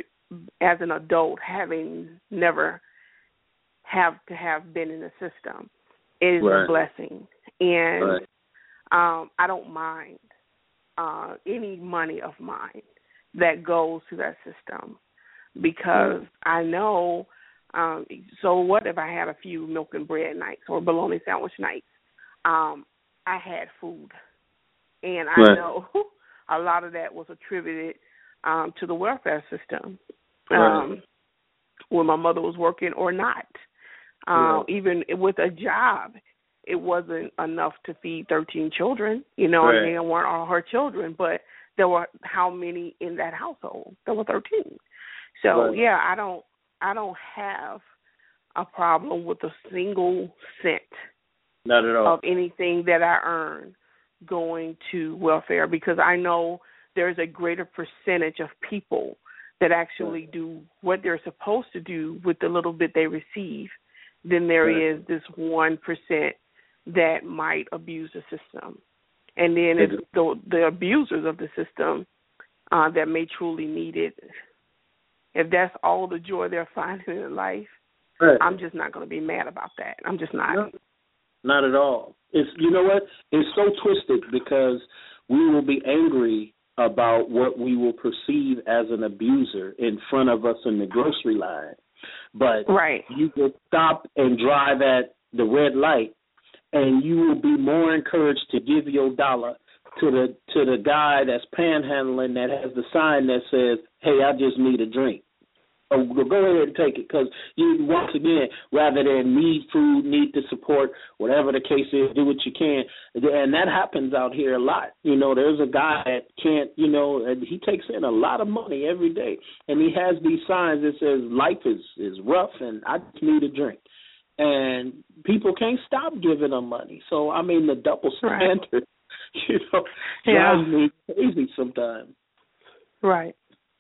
as an adult, having never have to have been in the system is right. a blessing. And right. um, I don't mind uh, any money of mine that goes to that system because right. I know. Um, so what if I had a few milk and bread nights or bologna sandwich nights? Um, I had food, and I right. know a lot of that was attributed um, to the welfare system, right. um, when my mother was working or not. Um, right. Even with a job, it wasn't enough to feed thirteen children. You know, right. I mean, it weren't all her children, but there were how many in that household? There were thirteen. So right. yeah, I don't. I don't have a problem with a single cent Not at all. of anything that I earn going to welfare because I know there's a greater percentage of people that actually do what they're supposed to do with the little bit they receive than there right. is this one percent that might abuse the system. And then it's the, the abusers of the system uh, that may truly need it. If that's all the joy they're finding in life, right. I'm just not going to be mad about that. I'm just not. No, not at all. It's you know what? It's so twisted because we will be angry about what we will perceive as an abuser in front of us in the grocery line. But right. you just stop and drive at the red light, and you will be more encouraged to give your dollar to the to the guy that's panhandling that has the sign that says, "Hey, I just need a drink." Oh, go ahead and take it, because you, once again, rather than need food, need to support, whatever the case is, do what you can. And that happens out here a lot. You know, there's a guy that can't, you know, and he takes in a lot of money every day, and he has these signs that says life is, is rough and I just need a drink. And people can't stop giving them money. So, I mean, the double standard, right. you know, yeah. drives me crazy sometimes. Right.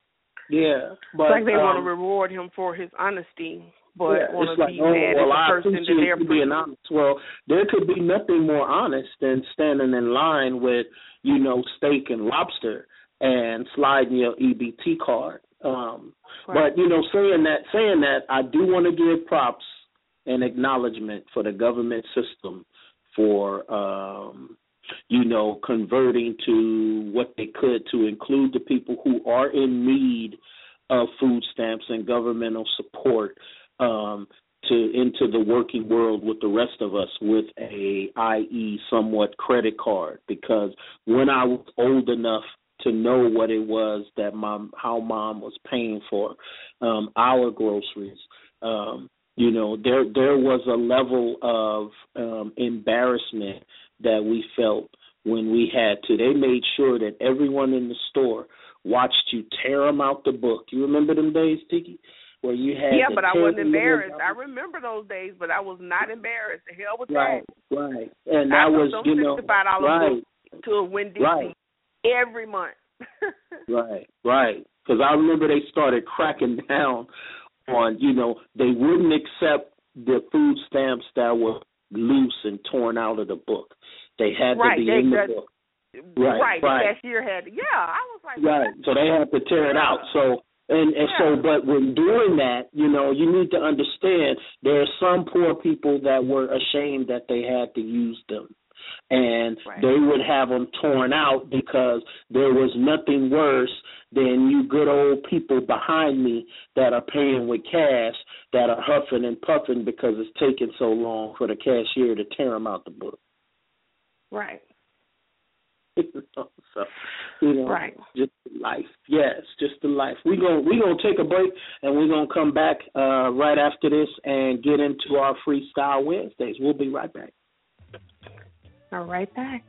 Yeah, but it's like they um, want to reward him for his honesty, but yeah, want to like, be oh, mad well, at the I person that they're you being honest. Well, there could be nothing more honest than standing in line with, you know, steak and lobster and sliding your E B T card. Um, right. But you know, saying that, saying that, I do want to give props and acknowledgement for the government system for. Um, you know, converting to what they could to include the people who are in need of food stamps and governmental support um, to into the working world with the rest of us with a, that is somewhat credit card. Because when I was old enough to know what it was that mom, how mom was paying for um, our groceries, um, you know, there there was a level of um, embarrassment that we felt when we had to. They made sure that everyone in the store watched you tear them out the book. You remember them days, Tiki, where you had yeah, to but I tear wasn't them embarrassed. out? I remember those days, but I was not embarrassed. The hell with right, that. Right, and I that was, you know, sixty-five dollars right, to a Winn-Dixie right. every month. right, right. Because I remember they started cracking down on, you know, they wouldn't accept the food stamps that were loose and torn out of the book. They had right, to be they, in the that, book. Right, right. The right. cashier had to. Yeah, I was like. Right. What? So they had to tear it out. So and, and yeah. so, but when doing that, you know, you need to understand there are some poor people that were ashamed that they had to use them. And right. they would have them torn out because there was nothing worse than you good old people behind me that are paying with cash that are huffing and puffing because it's taking so long for the cashier to tear them out the book. Right. so, you know, right. just life. Yes, just the life. We're going we gonna take a break, and we're going to come back uh, right after this and get into our Freestyle Wednesdays. We'll be right back. All right back.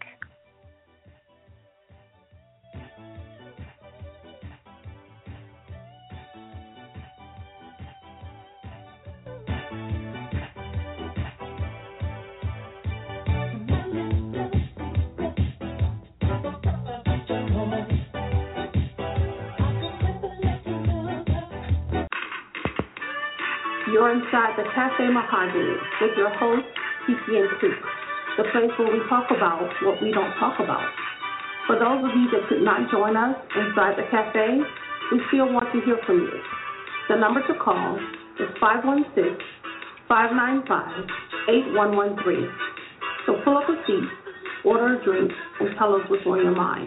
You're inside the Cafe Mahogany with your host, Kiki and Coop, the place where we talk about what we don't talk about. For those of you that could not join us inside the cafe, we still want to hear from you. The number to call is five one six, five nine five, eight one one three. So pull up a seat, order a drink, and tell us what's on your mind.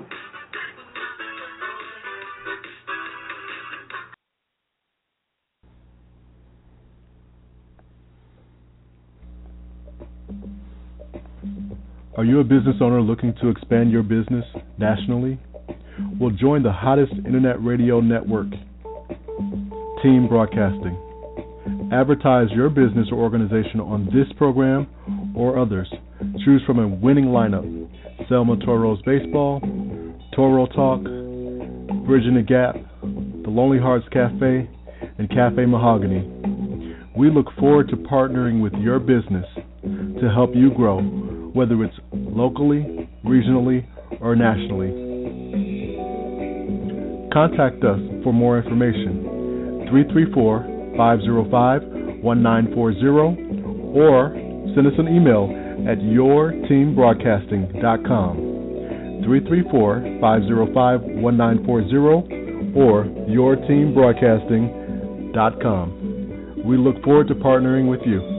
Are you a business owner looking to expand your business nationally? Well, join the hottest internet radio network, Team Broadcasting. Advertise your business or organization on this program or others. Choose from a winning lineup: Selma Toros Baseball, Toro Talk, Bridging the Gap, the Lonely Hearts Cafe, and Cafe Mahogany. We look forward to partnering with your business to help you grow, whether it's locally, regionally, or nationally. Contact us for more information, three three four, five zero five, one nine four zero, or send us an email at your team broadcasting dot com, three three four, five zero five, one nine four zero, or your team broadcasting dot com. We look forward to partnering with you.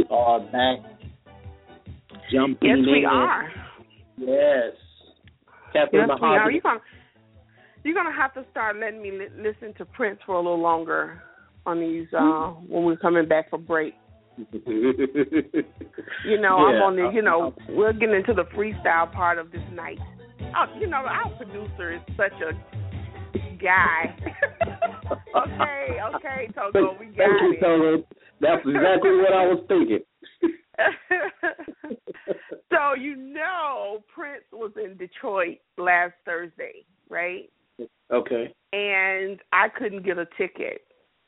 are back. Jumping yes, in. we are. Yes. Cafe yes, Mahogany. we are. You're gonna, you're gonna have to start letting me li- listen to Prince for a little longer on these uh, when we're coming back for break. You know, yeah, I'm on the. You know, I'll, we're getting into the freestyle part of this night. Oh, you know, our producer is such a guy. okay, okay, Togo, we got Thank you, it. Togo. That's exactly what I was thinking. So, you know, Prince was in Detroit last Thursday, right? Okay. And I couldn't get a ticket.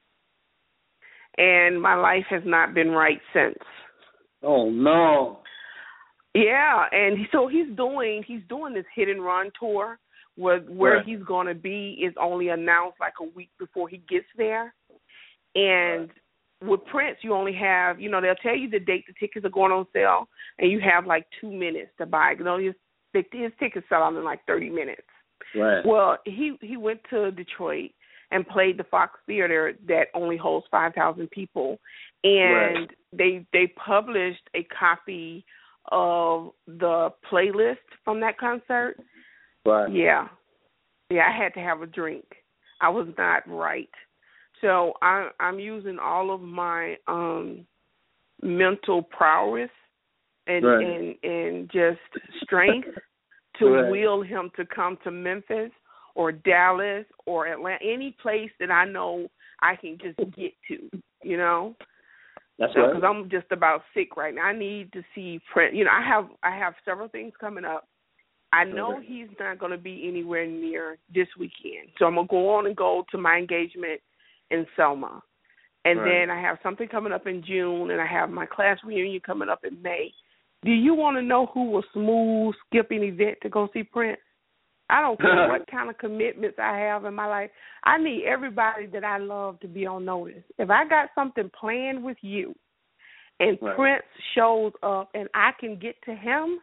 And my life has not been right since. Oh, no. Yeah, and so he's doing he's doing this hit and run tour where where right. he's going to be is only announced like a week before he gets there. And right. with Prince, you only have, you know, they'll tell you the date the tickets are going on sale, and you have like two minutes to buy. You know, his, his tickets sell out in like thirty minutes. Right. Well, he, he went to Detroit and played the Fox Theater that only holds five thousand people. And right. they they published a copy of the playlist from that concert. Right. Yeah. Yeah, I had to have a drink. I was not right. So I, I'm using all of my um, mental prowess and, right. and, and just strength to right. will him to come to Memphis or Dallas or Atlanta, any place that I know I can just get to, you know? That's so, right. Because I'm just about sick right now. I need to see Prince. You know, I have I have several things coming up. I know okay. he's not going to be anywhere near this weekend. So I'm going to go on and go to my engagement in Selma. And right. then I have something coming up in June, and I have my class reunion coming up in May. Do you want to know who will smooth skip an event to go see Prince? I don't care what kind of commitments I have in my life. I need everybody that I love to be on notice. If I got something planned with you and right. Prince shows up and I can get to him,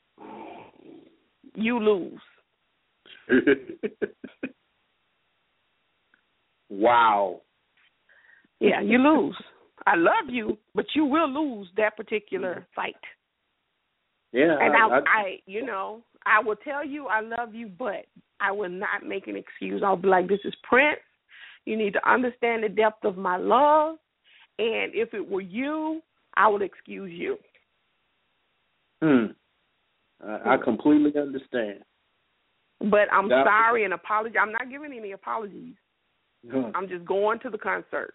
you lose. Wow. Yeah, you lose. I love you, but you will lose that particular fight. Yeah. And I, I, I, I, you know, I will tell you I love you, but I will not make an excuse. I'll be like, this is Prince. You need to understand the depth of my love. And if it were you, I would excuse you. Hmm. I, I completely understand. But I'm that, sorry and apology. I'm not giving any apologies. Huh. I'm just going to the concert.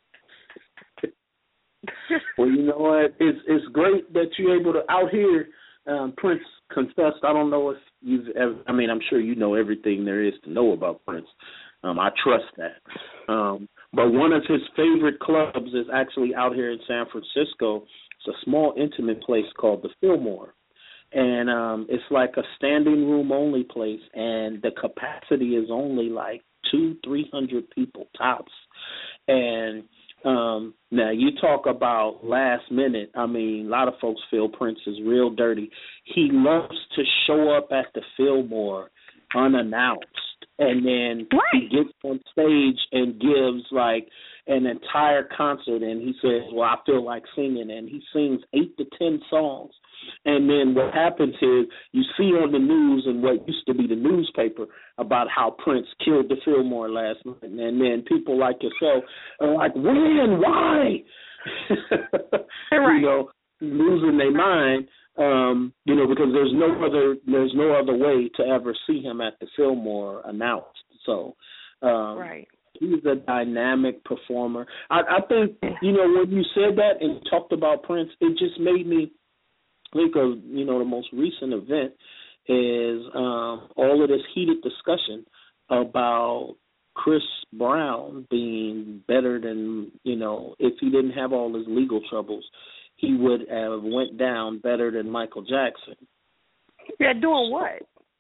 Well, you know what? It's it's great that you're able to out here. Um, Prince confessed. I don't know if you've ever. I mean, I'm sure you know everything there is to know about Prince. Um, I trust that. Um, but one of his favorite clubs is actually out here in San Francisco. It's a small, intimate place called the Fillmore. And um, it's like a standing room only place, and the capacity is only like two, three hundred people tops. And um, now you talk about last minute. I mean, a lot of folks feel Prince is real dirty. He loves to show up at the Fillmore unannounced, and then right. he gets on stage and gives like an entire concert, and he says, "Well, I feel like singing," and he sings eight to ten songs. And then what happens is you see on the news and what used to be the newspaper about how Prince killed the Fillmore last night. And then people like yourself are like, when? Why? Right. You know, losing their mind, um, you know, because there's no other there's no other way to ever see him at the Fillmore announced. So um, right. he's a dynamic performer. I, I think, you know, when you said that and talked about Prince, it just made me think of, you know, the most recent event is um, all of this heated discussion about Chris Brown being better than, you know, if he didn't have all his legal troubles, he would have went down better than Michael Jackson. Yeah, doing what?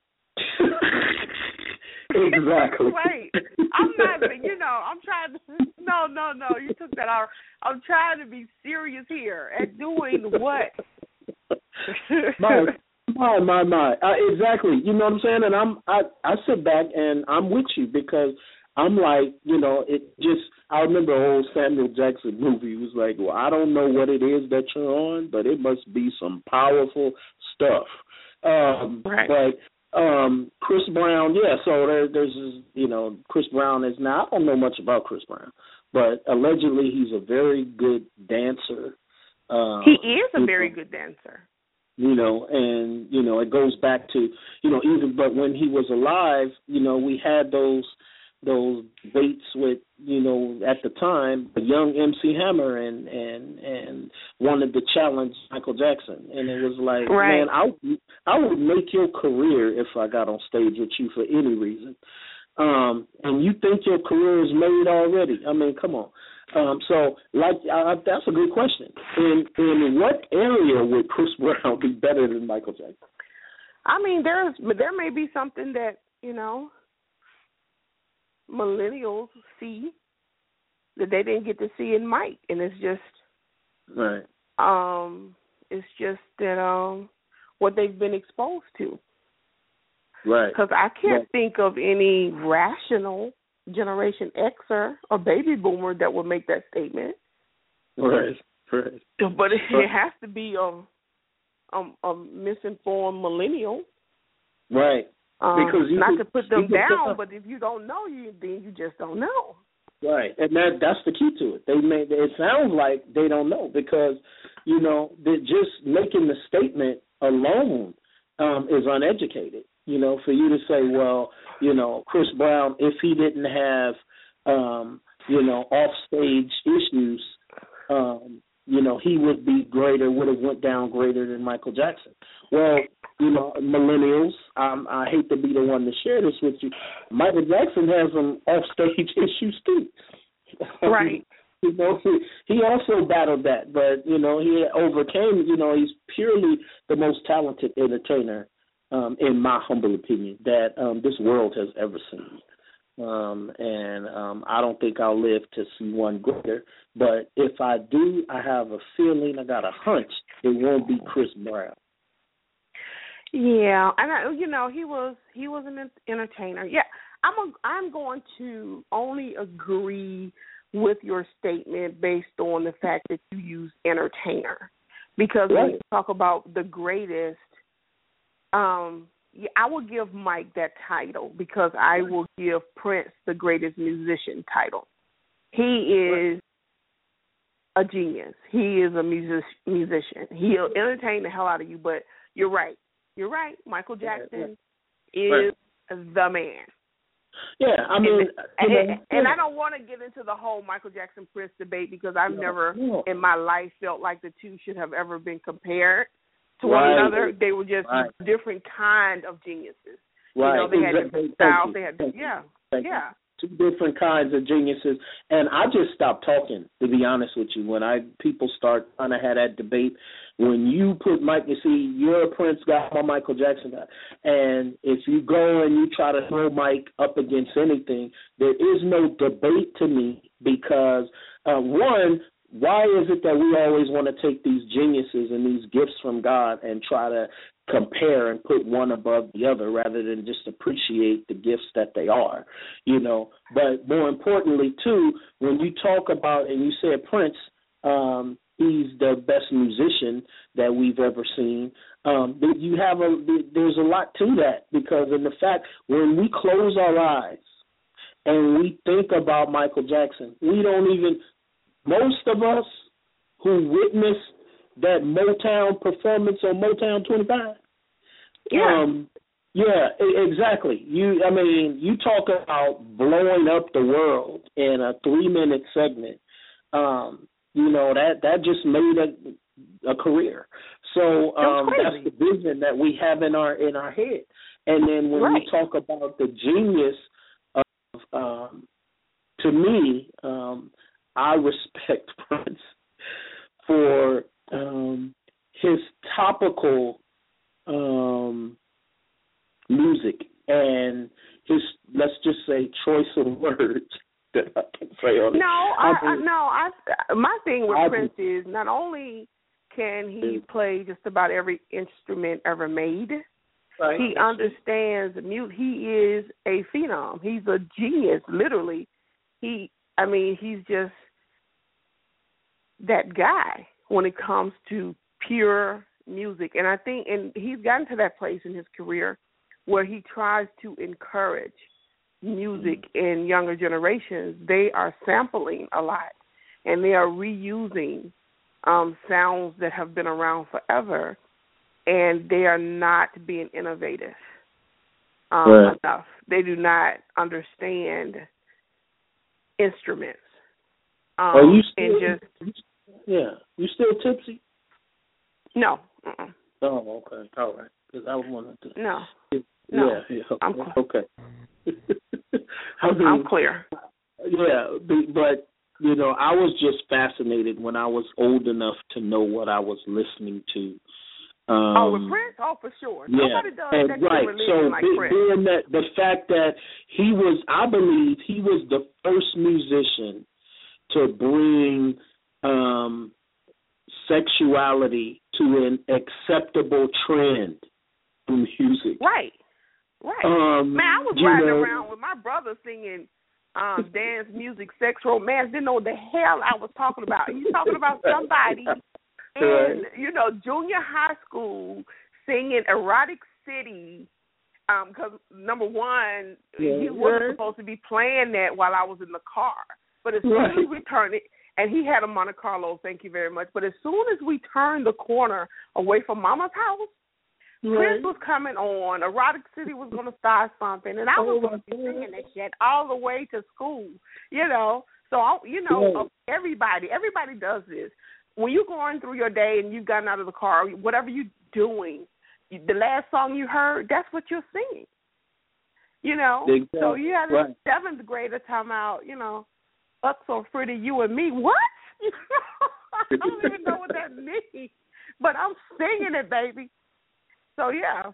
Exactly. Wait, I'm not, you know, I'm trying to, no, no, no, you took that out. I'm trying to be serious here. At doing what? my, my, my, my. Uh, exactly. You know what I'm saying? And I'm, I, I sit back and I'm with you because I'm like, you know, it just, I remember an old Samuel Jackson movie. It was like, well, I don't know what it is that you're on, but it must be some powerful stuff. Um, right. But um, Chris Brown, yeah, so there, there's, you know, Chris Brown is now, I don't know much about Chris Brown, but allegedly he's a very good dancer. Um, he is a very good dancer. You know, and, you know, it goes back to, you know, even, but when he was alive, you know, we had those, those debates with, you know, at the time, a young M C Hammer and, and, and wanted to challenge Michael Jackson. And it was like, right. man, I, I would make your career if I got on stage with you for any reason. Um, and you think your career is made already. I mean, come on. Um, so, like, uh, that's a good question. In in what area would Chris Brown be better than Michael Jackson? I mean, there's there may be something that, you know, millennials see that they didn't get to see in Mike, and it's just right. Um, it's just that um, what they've been exposed to. Right. Because I can't right. think of any rational Generation Xer or baby boomer that would make that statement. Right, right. But it, it has to be a, a, a misinformed millennial. Right. Um, because you not can, to put them down, can, but if you don't know, you then you just don't know. Right, and that that's the key to it. They made it sounds like they don't know because you know they're just making the statement alone um, is uneducated. You know, for you to say, well, you know, Chris Brown, if he didn't have, um, you know, off-stage issues, um, you know, he would be greater, would have went down greater than Michael Jackson. Well, you know, millennials, um, I hate to be the one to share this with you, Michael Jackson has some off-stage issues too. Right. You know, he, he also battled that, but, you know, he overcame, you know, he's purely the most talented entertainer Um, in my humble opinion, that um, this world has ever seen. Um, and um, I don't think I'll live to see one greater. But if I do, I have a feeling, I got a hunch, it won't be Chris Brown. Yeah, and I, you know, he was he was an entertainer. Yeah, I'm a, I'm going to only agree with your statement based on the fact that you use entertainer, because right. when you talk about the greatest. Um, yeah, I will give Mike that title because I will give Prince the greatest musician title. He is a genius. He is a music, musician. He'll entertain the hell out of you, but you're right. You're right. Michael Jackson yeah, yeah. is right. the man. Yeah, I mean, and, and, know, and, yeah. and I don't want to get into the whole Michael Jackson Prince debate because I've no, never no. in my life felt like the two should have ever been compared to right. one another. They were just right. different kind of geniuses. Right. You know, they exactly. had different styles. They had, Thank yeah, Thank yeah. You. Two different kinds of geniuses. And I just stopped talking, to be honest with you, when I people start trying to have that debate. When you put Mike, you see, you're a Prince guy, I'm a Michael Jackson guy. And if you go and you try to throw Mike up against anything, there is no debate to me because, uh, one, why is it that we always want to take these geniuses and these gifts from God and try to compare and put one above the other rather than just appreciate the gifts that they are, you know? But more importantly, too, when you talk about, and you said Prince, um, he's the best musician that we've ever seen. Um, you have a, there's a lot to that because in the fact when we close our eyes and we think about Michael Jackson, we don't even, most of us who witnessed that Motown performance on Motown twenty-five, yeah, um, yeah, exactly. You, I mean, you talk about blowing up the world in a three-minute segment. Um, you know that that just made a, a career. So um, that's the vision that we have in our in our head. And then when right. we talk about the genius of, um, to me. Um, I respect Prince for um, his topical um, music and his, let's just say, choice of words that I can say on it. No, I, I I, no. I, my thing with I Prince is not only can he play just about every instrument ever made, Right. He understands music. He is a phenom. He's a genius, literally. He, I mean, he's just that guy when it comes to pure music. And I think, and he's gotten to that place in his career where he tries to encourage music mm-hmm. in younger generations. They are sampling a lot, and they are reusing um, sounds that have been around forever, and they are not being innovative um, right. enough. They do not understand instruments. Um, are you still, and just, yeah, you still tipsy? No. Uh-uh. Oh, okay. All right. Because I wanted to. No. Yeah, no. yeah. I'm okay. I mean, I'm clear. Yeah, but, you know, I was just fascinated when I was old enough to know what I was listening to. Um, oh, with Prince? Oh, for sure. Yeah. Nobody does and, that right. So like be, Prince. being that, the fact that he was, I believe, he was the first musician to bring um, sexuality to an acceptable trend in music. Right. Right. Um, Man, I was riding know, around with my brother singing um, dance music, sex, romance. Didn't know what the hell I was talking about. He's talking about somebody in, right. you know, junior high school singing Erotic City. Because, um, number one, yeah, he wasn't right. supposed to be playing that while I was in the car. But as soon right. as we turned it, and he had a Monte Carlo, thank you very much. But as soon as we turned the corner away from Mama's house, right. Prince was coming on. Erotic City was going to start something. And I was oh, going to be singing that shit all the way to school, you know. So, I, you know, yeah. everybody, everybody does this. When you're going through your day and you've gotten out of the car, whatever you're doing, the last song you heard, that's what you're singing, you know. Exactly. So you had a right. seventh grader talking about, you know, Up So Pretty, You and Me. What? I don't even know what that means. But I'm singing it, baby. So, yeah.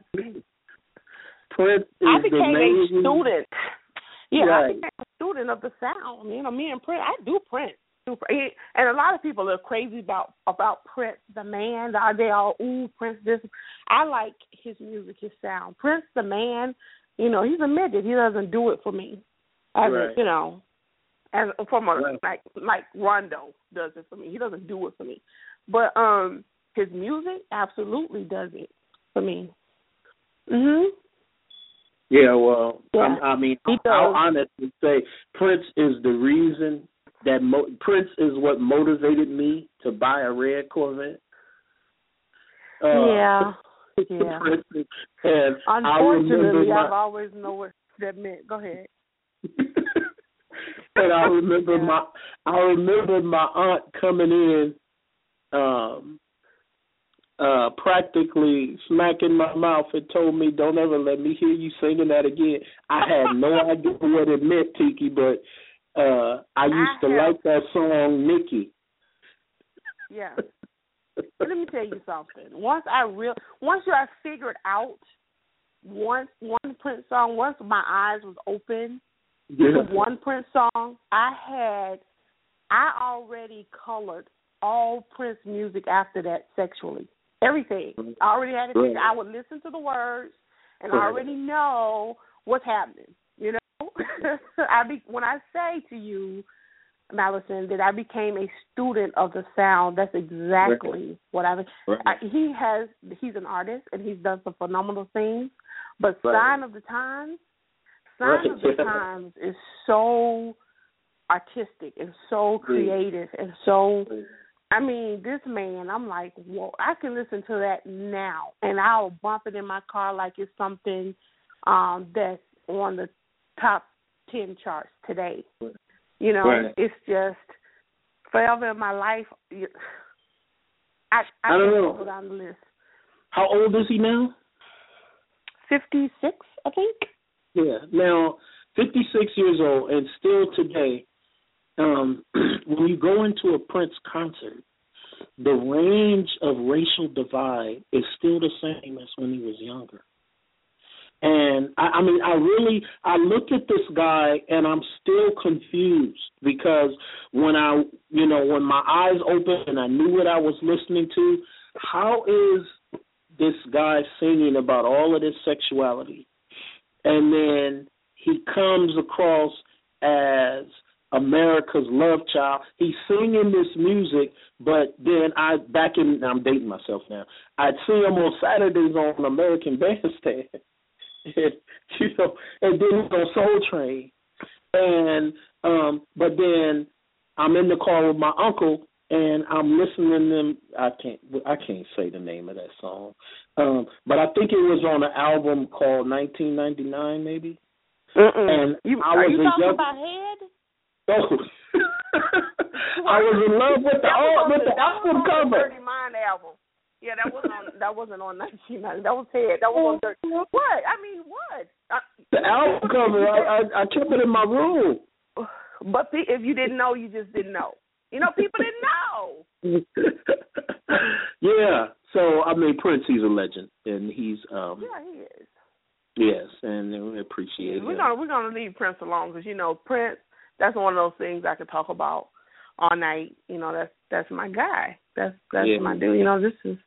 Prince is I became amazing. a student. Yeah, right. I became a student of the sound. You know, me and Prince, I do Prince. And a lot of people are crazy about, about Prince, the man. They all, ooh, Prince this. I like his music, his sound. Prince, the man, you know, he's a midget. He doesn't do it for me. As right. a, you know, as from a, right. like like Rondo does it for me. He doesn't do it for me. But um, his music absolutely does it for me. Mhm. Yeah, well, yeah. I, I mean, I'll honestly say Prince is the reason that mo- Prince is what motivated me to buy a red Corvette. Uh, yeah, yeah. Prince, and unfortunately, my, I've always known what that meant. Go ahead. And I remember yeah. my, I remember my aunt coming in, um, uh, practically smacking my mouth and told me, "Don't ever let me hear you singing that again." I had no idea what it meant, Tiki, but. Uh, I used I to have, like that song, Nikki. Yeah. Let me tell you something. Once I real, once I figured out one one Prince song, once my eyes was open yeah. to one Prince song, I had, I already colored all Prince music after that sexually. Everything. I already had it. Right. I would listen to the words, and right. I already know what's happening. You know. I be, when I say to you, Malison, that I became a student of the sound, that's exactly right. what I mean. Right. I, he has, he's an artist, and he's done some phenomenal things, but right. Sign of the Times, Sign right. of the Times is so artistic and so creative right. and so, I mean, this man, I'm like, whoa, I can listen to that now, and I'll bump it in my car like it's something um, that's on the top ten charts today. You know, right. it's just forever in my life. I, I, I don't know. Go down the list. How old is he now? fifty-six, I think. Yeah. Now, fifty-six years old, and still today, um, when you go into a Prince concert, the range of racial divide is still the same as when he was younger. And, I, I mean, I really, I looked at this guy, and I'm still confused because when I, you know, when my eyes opened and I knew what I was listening to, how is this guy singing about all of this sexuality, and then he comes across as America's love child. He's singing this music, but then I back in. I'm dating myself now. I'd see him on Saturdays on American Bandstand, you know, and then he's on Soul Train, and um, but then I'm in the car with my uncle, and I'm listening to them. I can't. I can't say the name of that song, um, but I think it was on an album called nineteen ninety-nine, maybe. Mm-mm. And you, I are was you a talking young, about Head? Oh. I was in love with the that with the, the album cover. Dirty Mind album. Yeah, that was on. That wasn't on nineteen ninety. That was Head. That was on Dirty. What? I mean, what? I, the album cover. I, I I kept it in my room. But if you didn't know, you just didn't know. You know, people didn't know. Yeah. So I mean, Prince, he's a legend, and he's um. Yeah, he is. Yes, and we appreciate it. We're gonna we're gonna leave Prince alone because you know Prince. That's one of those things I could talk about all night. You know, that's that's my guy. That's that's yeah. my dude. You know, this is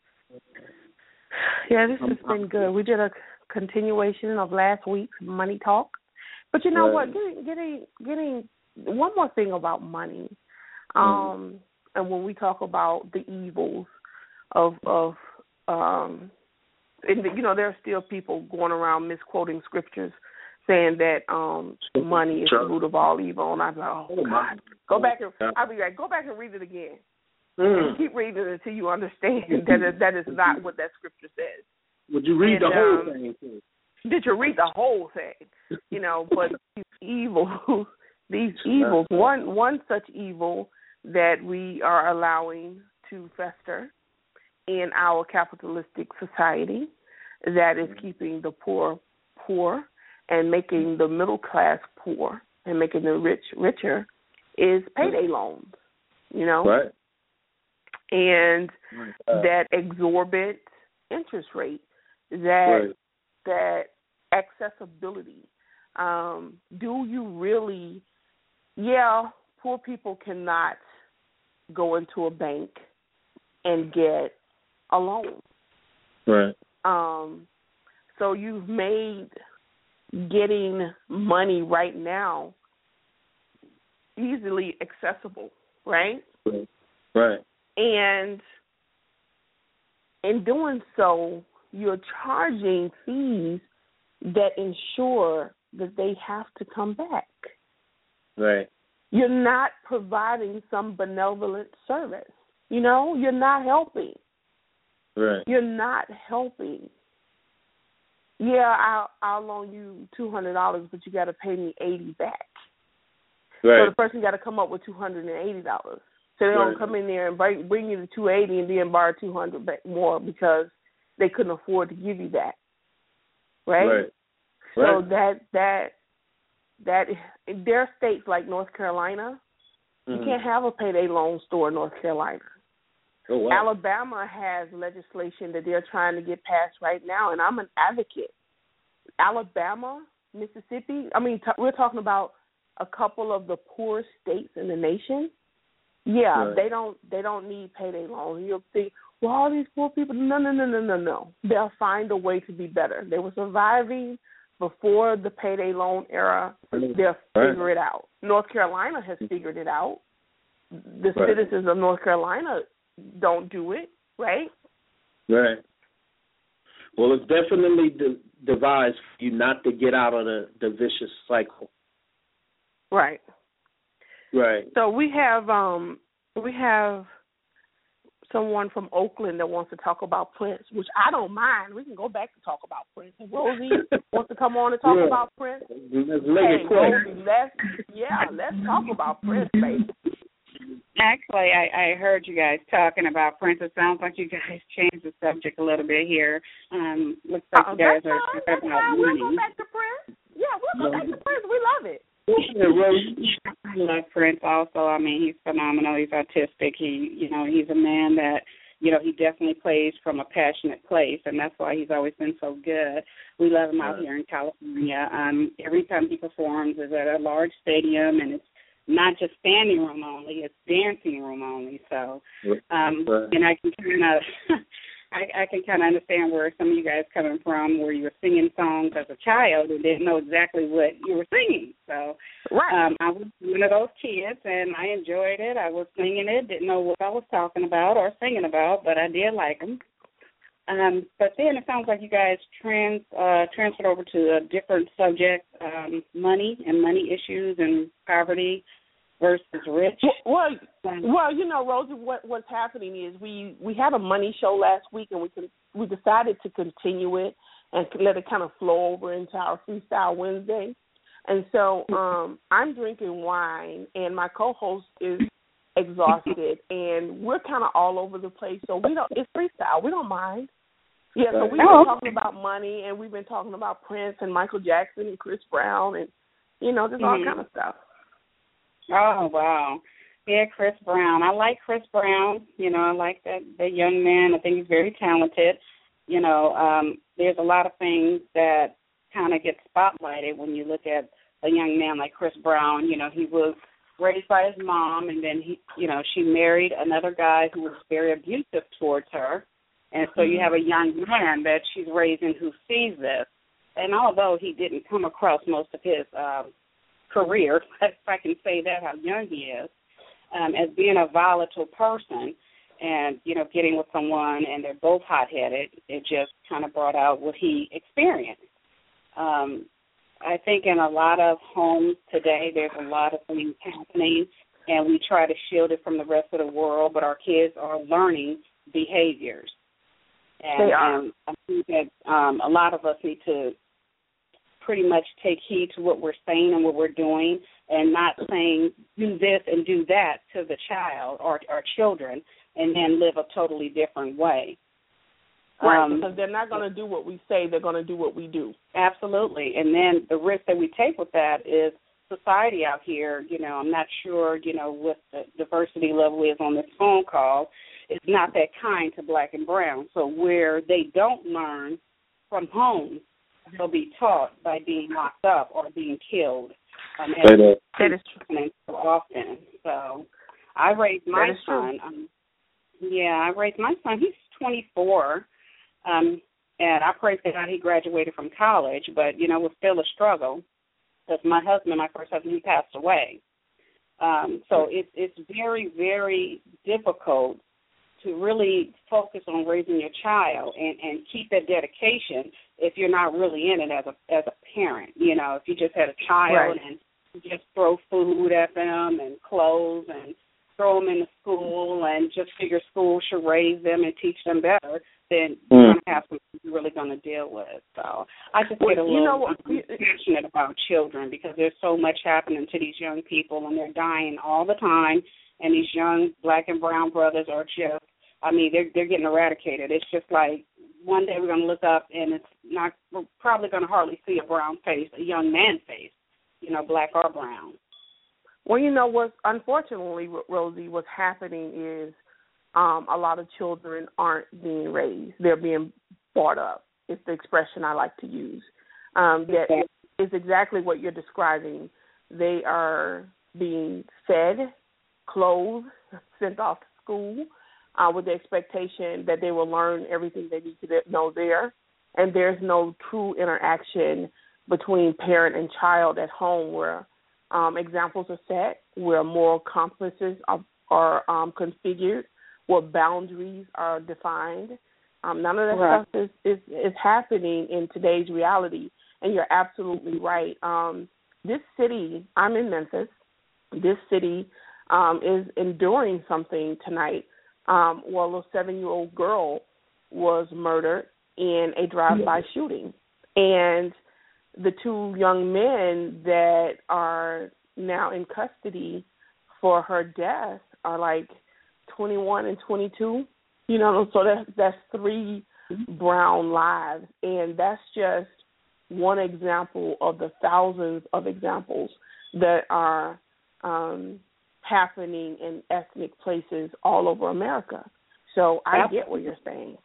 yeah, this has been good. We did a continuation of last week's money talk, but you know right. what? Getting getting getting one more thing about money, um, mm. and when we talk about the evils of of um. And, you know, there are still people going around misquoting scriptures saying that um, money is the root of all evil. And I'm like, oh, oh God. Go back and, I'll be like, go back and read it again. Mm. And keep reading it until you understand that is, that is not what that scripture says. Would you read and, the whole um, thing? Too? Did you read the whole thing? You know, but these evils, these evils, one, one such evil that we are allowing to fester in our capitalistic society that is keeping the poor poor and making the middle class poor and making the rich richer is payday loans, you know? Right. And uh, that exorbitant interest rate, that right. that accessibility. Um, do you really, yeah, poor people cannot go into a bank and get a loan. Right. Um, so you've made getting money right now easily accessible, right? Right. Right. And in doing so, you're charging fees that ensure that they have to come back. Right. You're not providing some benevolent service. You know, you're not helping. Right. You're not helping. Yeah, I'll, I'll loan you two hundred dollars, but you got to pay me eighty back. Right. So the person got to come up with two hundred eighty dollars. So they right. don't come in there and bring, bring you the two hundred eighty dollars and then borrow two hundred dollars back more because they couldn't afford to give you that. Right? Right. So right. that, that, that, there are states like North Carolina, mm-hmm. you can't have a payday loan store in North Carolina. Oh, wow. Alabama has legislation that they're trying to get passed right now, and I'm an advocate. Alabama, Mississippi, I mean, t- we're talking about a couple of the poorest states in the nation. Yeah, right. they don't they don't need payday loans. You'll think, well, all these poor people, no, no, no, no, no, no. They'll find a way to be better. They were surviving before the payday loan era. They'll right. figure it out. North Carolina has figured it out. The right. citizens of North Carolina don't do it, right? Right. Well, it's definitely de- devised for you not to get out of the, the vicious cycle. Right. Right. So we have um we have someone from Oakland that wants to talk about Prince, which I don't mind. We can go back to talk about Prince. If Rosie wants to come on and talk yeah. about Prince, let's make hey, it quick. Rosie, let's yeah, let's talk about Prince, baby. Actually, I, I heard you guys talking about Prince. It sounds like you guys changed the subject a little bit here. Um, looks like uh, you guys are fine, talking about we'll money. We'll go back to Prince. Yeah, we'll go back to Prince. We love it. I love Prince also. I mean, he's phenomenal. He's artistic. He, you know, he's a man that, you know, he definitely plays from a passionate place, and that's why he's always been so good. We love him out here in California. Um, every time he performs is at a large stadium, and it's not just standing room only, it's dancing room only. So, um, and I can kind of, I, I can kind of understand where some of you guys coming from, where you were singing songs as a child and didn't know exactly what you were singing. So right. um, I was one of those kids, and I enjoyed it. I was singing it, didn't know what I was talking about or singing about, but I did like them. Um, but then it sounds like you guys trans uh, transferred over to a different subject, um, money and money issues and poverty versus rich. Well, well, you know, Rosie, what what's happening is we, we had a money show last week, and we can, we decided to continue it and let it kind of flow over into our Freestyle Wednesday. And so um, I'm drinking wine, and my co-host is exhausted, and we're kind of all over the place. So we don't. It's freestyle. We don't mind. Yeah. So we've been talking about money, and we've been talking about Prince and Michael Jackson and Chris Brown, and you know, just all mm-hmm. kind of stuff. Oh wow, yeah, Chris Brown. I like Chris Brown. You know, I like that that young man. I think he's very talented. You know, um, there's a lot of things that kind of get spotlighted when you look at a young man like Chris Brown. You know, he was raised by his mom, and then he, you know, she married another guy who was very abusive towards her, and so you have a young man that she's raising who sees this. And although he didn't come across most of his um, career, if I can say that, how young he is, um, as being a volatile person, and you know, getting with someone, and they're both hot-headed, it just kind of brought out what he experienced. Um, I think in a lot of homes today, there's a lot of things happening, and we try to shield it from the rest of the world, but our kids are learning behaviors. And, they are. and I think that um, a lot of us need to pretty much take heed to what we're saying and what we're doing, and not saying do this and do that to the child or our children, and then live a totally different way. Right, um, because they're not going to do what we say, they're going to do what we do. Absolutely. And then the risk that we take with that is society out here, you know, I'm not sure, you know, what the diversity level is on this phone call. It's not that kind to black and brown. So where they don't learn from home, they'll be taught by being locked up or being killed. Um, that is true. So often. So I raised my son. Um, yeah, I raised my son. He's twenty-four. Um, and I praise God he graduated from college, but, you know, it was still a struggle because my husband, my first husband, he passed away. Um, so it's it's very, very difficult to really focus on raising your child and, and keep that dedication if you're not really in it as a as a parent. You know, if you just had a child right. and you just throw food at them and clothes and throw them into school and just figure school should raise them and teach them better, then you're going to have something you're really going to deal with. So I just well, get a little you know what, passionate about children because there's so much happening to these young people, and they're dying all the time, and these young black and brown brothers are just, I mean, they're, they're getting eradicated. It's just like one day we're going to look up, and it's not, we're probably going to hardly see a brown face, a young man face, you know, black or brown. Well, you know, what, unfortunately, Rosie, what's happening is um, a lot of children aren't being raised. They're being brought up. It's the expression I like to use. Um, that okay. is exactly what you're describing. They are being fed, clothed, sent off to school uh, with the expectation that they will learn everything they need to know there. And there's no true interaction between parent and child at home where Um, examples are set, where moral compasses are, are um, configured, where boundaries are defined. Um, none of that right. stuff is, is, is happening in today's reality, and you're absolutely right. Um, this city, I'm in Memphis, this city um, is enduring something tonight. Um, well, a seven-year-old girl was murdered in a drive-by yeah. shooting, and the two young men that are now in custody for her death are like twenty-one and twenty-two, you know, so that, that's three brown lives. And that's just one example of the thousands of examples that are um, happening in ethnic places all over America. So I get what you're saying.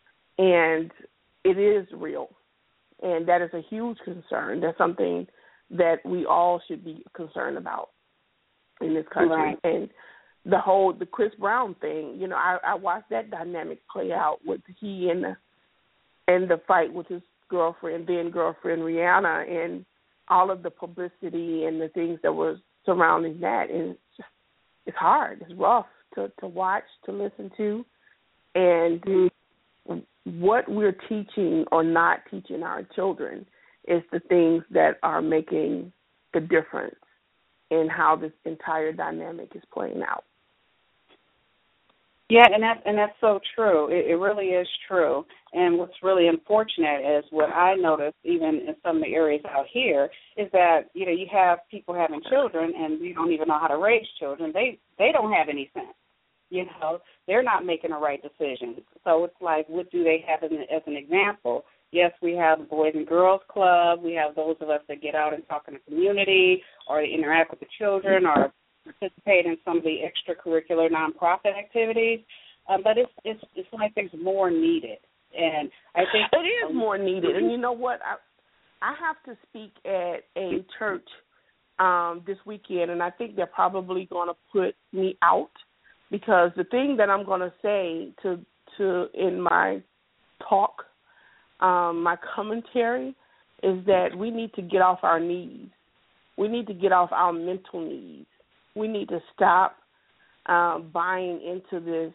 And it is real. And that is a huge concern. That's something that we all should be concerned about in this country. Right. And the whole the Chris Brown thing. You know, I, I watched that dynamic play out with he and the and the fight with his girlfriend, then girlfriend Rihanna, and all of the publicity and the things that were surrounding that. And it's just it's hard. It's rough to, to watch, to listen to, and what we're teaching or not teaching our children is the things that are making the difference in how this entire dynamic is playing out. Yeah, and that and that's so true. It, it really is true. And what's really unfortunate is what I noticed, even in some of the areas out here, is that you know you have people having children and you don't even know how to raise children. They they don't have any sense. You know, they're not making the right decisions. So it's like, what do they have as an, as an example? Yes, we have the Boys and Girls Club. We have those of us that get out and talk in the community or interact with the children or participate in some of the extracurricular nonprofit activities. Um, but it's, it's it's like there's more needed. And I think it is more needed. And you know what? I, I have to speak at a church um, this weekend, and I think they're probably going to put me out because the thing that I'm going to say to to in my talk, um, my commentary, is that we need to get off our knees. We need to get off our mental knees. We need to stop uh, buying into this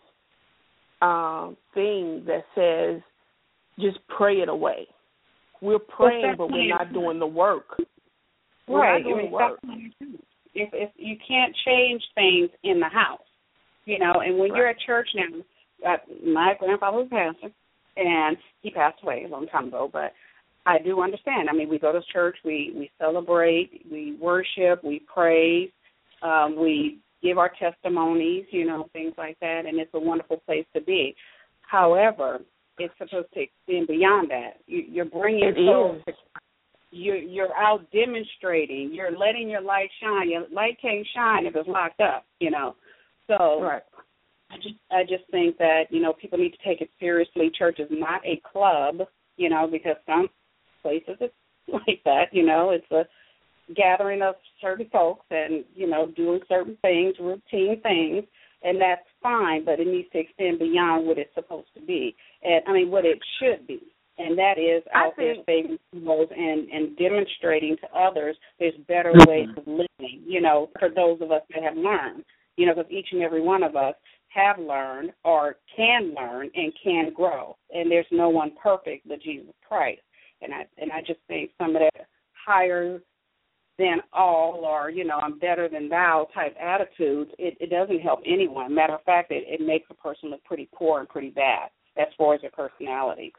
uh, thing that says just pray it away. We're praying, but we're not doing the work. We're right. not doing I mean, the work. If, if you can't change things in the house, you know, and when right. you're at church now, uh, my grandfather was a pastor, and he passed away a long time ago, but I do understand. I mean, we go to church, we, we celebrate, we worship, we praise, um, we give our testimonies, you know, things like that, and it's a wonderful place to be. However, it's supposed to extend beyond that. You, you're bringing it souls. Is. You're, you're out demonstrating. You're letting your light shine. Your light can't shine if it's locked up, you know. So right. I just I just think that, you know, people need to take it seriously. Church is not a club, you know, because some places it's like that, you know. It's a gathering of certain folks and, you know, doing certain things, routine things, and that's fine, but it needs to extend beyond what it's supposed to be. And, I mean, what it should be. And that is out there saving souls and, and demonstrating to others there's better mm-hmm. ways of living, you know, for those of us that have learned. You know, because each and every one of us have learned or can learn and can grow. And there's no one perfect but Jesus Christ. And I and I just think some of that higher than all or, you know, I'm better than thou type attitudes, it, it doesn't help anyone. Matter of fact, it, it makes a person look pretty poor and pretty bad as far as their personality.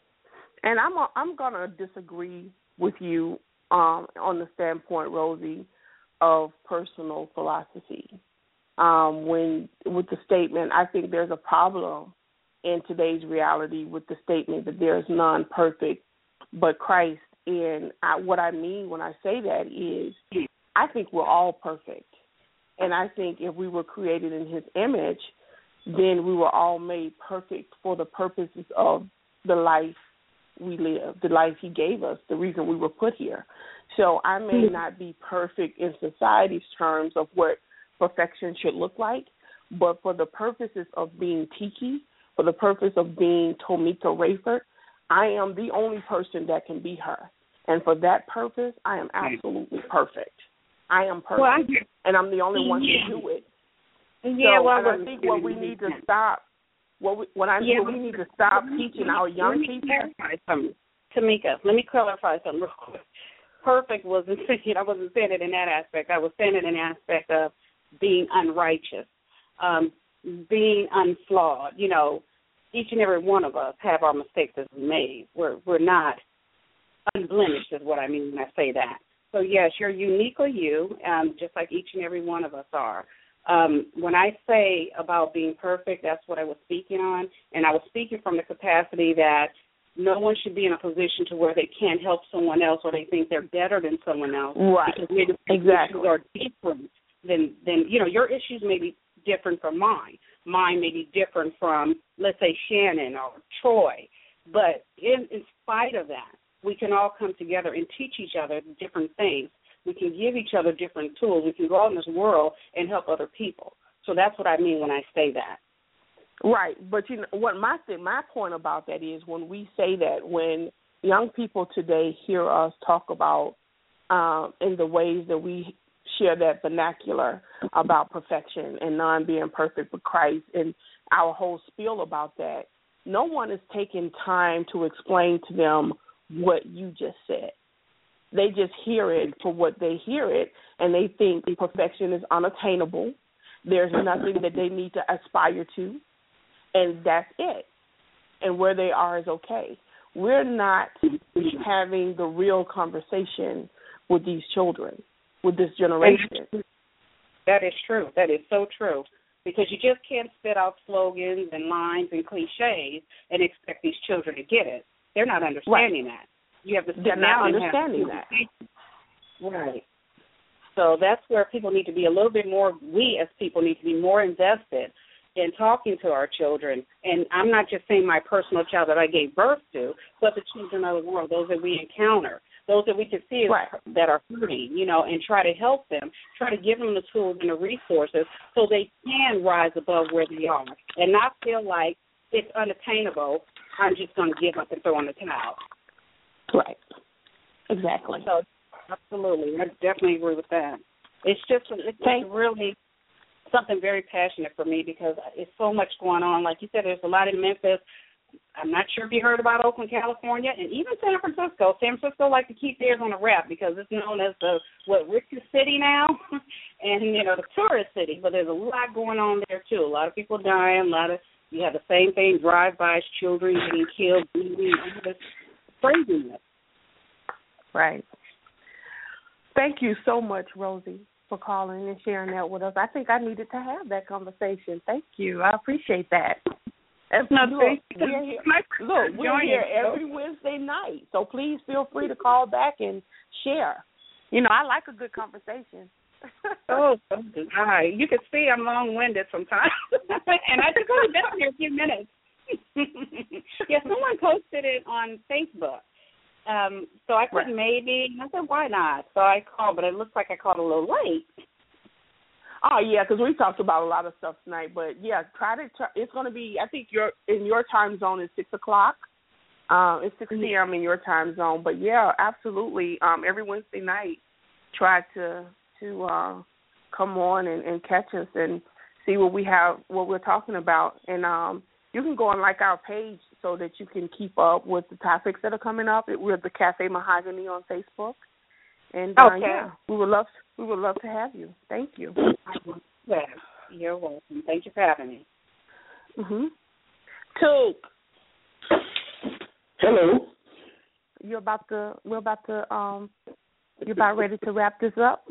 And I'm a, I'm going to disagree with you um, on the standpoint, Rosie, of personal philosophy. Um, when with the statement, I think there's a problem in today's reality with the statement that there is none perfect but Christ. And I, what I mean when I say that is I think we're all perfect. And I think if we were created in his image, then we were all made perfect for the purposes of the life we live, the life he gave us, the reason we were put here. So I may not be perfect in society's terms of what perfection should look like, but for the purposes of being Tiki, for the purpose of being Tomika Rayford, I am the only person that can be her. And for that purpose, I am absolutely perfect. I am perfect, well, I, and I'm the only one yeah. to do it. Yeah, so, well, and I think what we need to stop, what we, what I yeah, what we need to stop teaching our young people. Tamika, let me clarify something real quick. Perfect wasn't saying I wasn't saying it in that aspect. I was saying it in the aspect of being unrighteous, um, being unflawed. You know, each and every one of us have our mistakes that we made. We're we're not unblemished, is what I mean when I say that. So yes, you're uniquely you, um, just like each and every one of us are. Um, when I say about being perfect, that's what I was speaking on, and I was speaking from the capacity that no one should be in a position to where they can't help someone else or they think they're better than someone else. Right. Because maybe exactly. issues are different than, than, you know, your issues may be different from mine. Mine may be different from, let's say, Shannon or Troy. But in, in spite of that, we can all come together and teach each other different things. We can give each other different tools. We can go out in this world and help other people. So that's what I mean when I say that. Right, but you know what my my point about that is when we say that, when young people today hear us talk about um, in the ways that we share that vernacular about perfection and non being perfect with Christ and our whole spiel about that, no one is taking time to explain to them what you just said. They just hear it for what they hear it, and they think perfection is unattainable. There's nothing that they need to aspire to, and that's it. And where they are is okay. We're not having the real conversation with these children, with this generation. That is true. That is so true. Because you just can't spit out slogans and lines and cliches and expect these children to get it. They're not understanding right. that. You have to sit They're not down understanding and have that. Right. So that's where people need to be a little bit more, we as people need to be more invested in talking to our children. And I'm not just saying my personal child that I gave birth to, but the children of the world, those that we encounter, those that we can see right. that are hurting, you know, and try to help them, try to give them the tools and the resources so they can rise above where they are and not feel like it's unattainable. I'm just going to give up and throw in the towel. Right. Exactly. So, absolutely. I definitely agree with that. It's just, it's just really something very passionate for me because it's so much going on. Like you said, there's a lot in Memphis. I'm not sure if you heard about Oakland, California, and even San Francisco. San Francisco like to keep theirs on the wrap because it's known as the, what, richest city now and, you know, the tourist city. But there's a lot going on there, too. A lot of people dying, a lot of, you have the same thing, drive-bys, children getting killed, bleeding, all this craziness. Right. Thank you so much, Rosie, for calling and sharing that with us. I think I needed to have that conversation. Thank you. I appreciate that. And no, look, thank you. We're here, look, we're here every Wednesday night, so please feel free to call back and share. You know, I like a good conversation. Oh, hi. You can see I'm long-winded sometimes, and I just only been on here a few minutes. Yeah, someone posted it on Facebook. Um, so I could right. maybe, I said, why not? So I called, but it looks like I called a little late. Oh, yeah, because we talked about a lot of stuff tonight. But, yeah, try to, try, it's going to be, I think your in your time zone is six o'clock. Uh, it's six p.m. in your time zone. But, yeah, absolutely. Um, every Wednesday night, try to to uh, come on and, and catch us and see what we have, what we're talking about. And um, you can go and like our page so that you can keep up with the topics that are coming up. It, we're the Cafe Mahogany on Facebook. And uh, okay. yeah, we would love we would love to have you. Thank you. Yes, you're welcome. Thank you for having me. Mhm. Took. Hello. You're about to. We're about to. Um. You're about ready to wrap this up.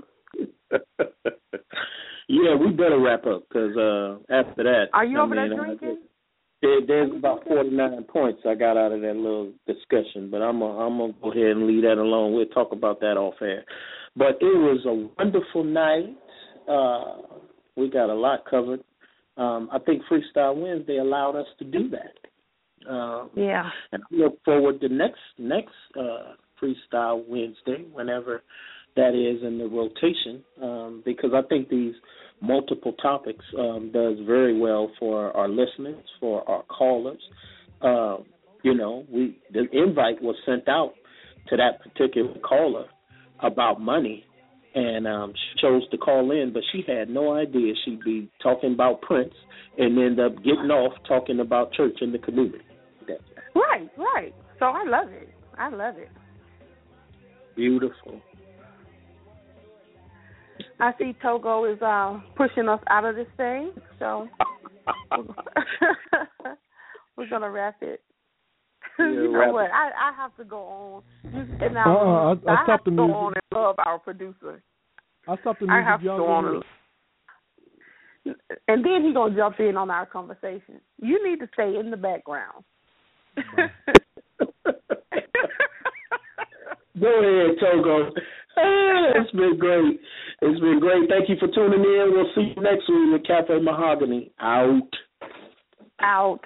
Yeah, we better wrap up because uh, after that. Are you I over mean, there drinking? There, there's about forty-nine points I got out of that little discussion, but I'm gonna I'm gonna go ahead and leave that alone. We'll talk about that off air. But it was a wonderful night. Uh, we got a lot covered. Um, I think Freestyle Wednesday allowed us to do that. Um, yeah. And I look forward to next next uh, Freestyle Wednesday, whenever that is in the rotation, um, because I think these multiple topics um, does very well for our listeners, for our callers. Uh, you know, we the invite was sent out to that particular caller about money, and um, she chose to call in, but she had no idea she'd be talking about Prince and end up getting off talking about church in the community. That's right, right. So I love it. I love it. Beautiful. I see Togo is uh, pushing us out of this thing, so we're going to wrap it. You know what? I, I have to go on. And now, uh, I, I, I have to go on and love our producer. I stopped the music. I have to go on. And, and then he's going to jump in on our conversation. You need to stay in the background. Go ahead, Togo. It's been great. It's been great. Thank you for tuning in. We'll see you next week with Cafe Mahogany. Out. Out.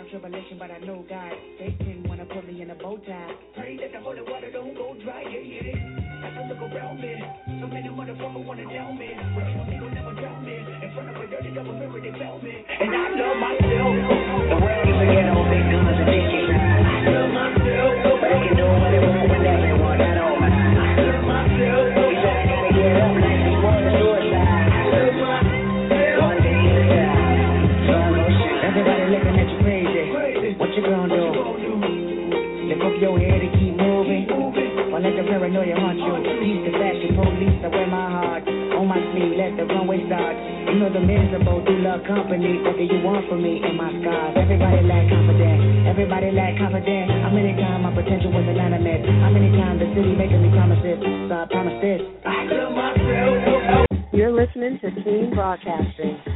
tribulation, but I know God. Satan wanna put me in a bow tie. Pray that the holy water don't go dry, yeah, yeah. As I look around me, so many motherfuckers wanna down me. But you know they gon' never drown me. In front of a dirty double mirror, they found me. And I love myself. The world is a ghetto, big guns and big kids. I love myself. They can do what they want with everyone, I don't mind. I love myself. You said I gotta get up like this was a suicide. I love myself. One day at a time. Sun no shine. Everybody looking at you crazy. What you gonna do? Lift up your head and keep moving. Or let the paranoia haunt you. Peace to fashion police, I wear my heart on my sleeve. Let the runway start. You know the miserable do love company. What do you want from me and my scars? Everybody lack confidence. Everybody lack confidence. How many times my potential was inanimate? How many times the city making me promises? So I promise this. I love myself. You're listening to Team Broadcasting.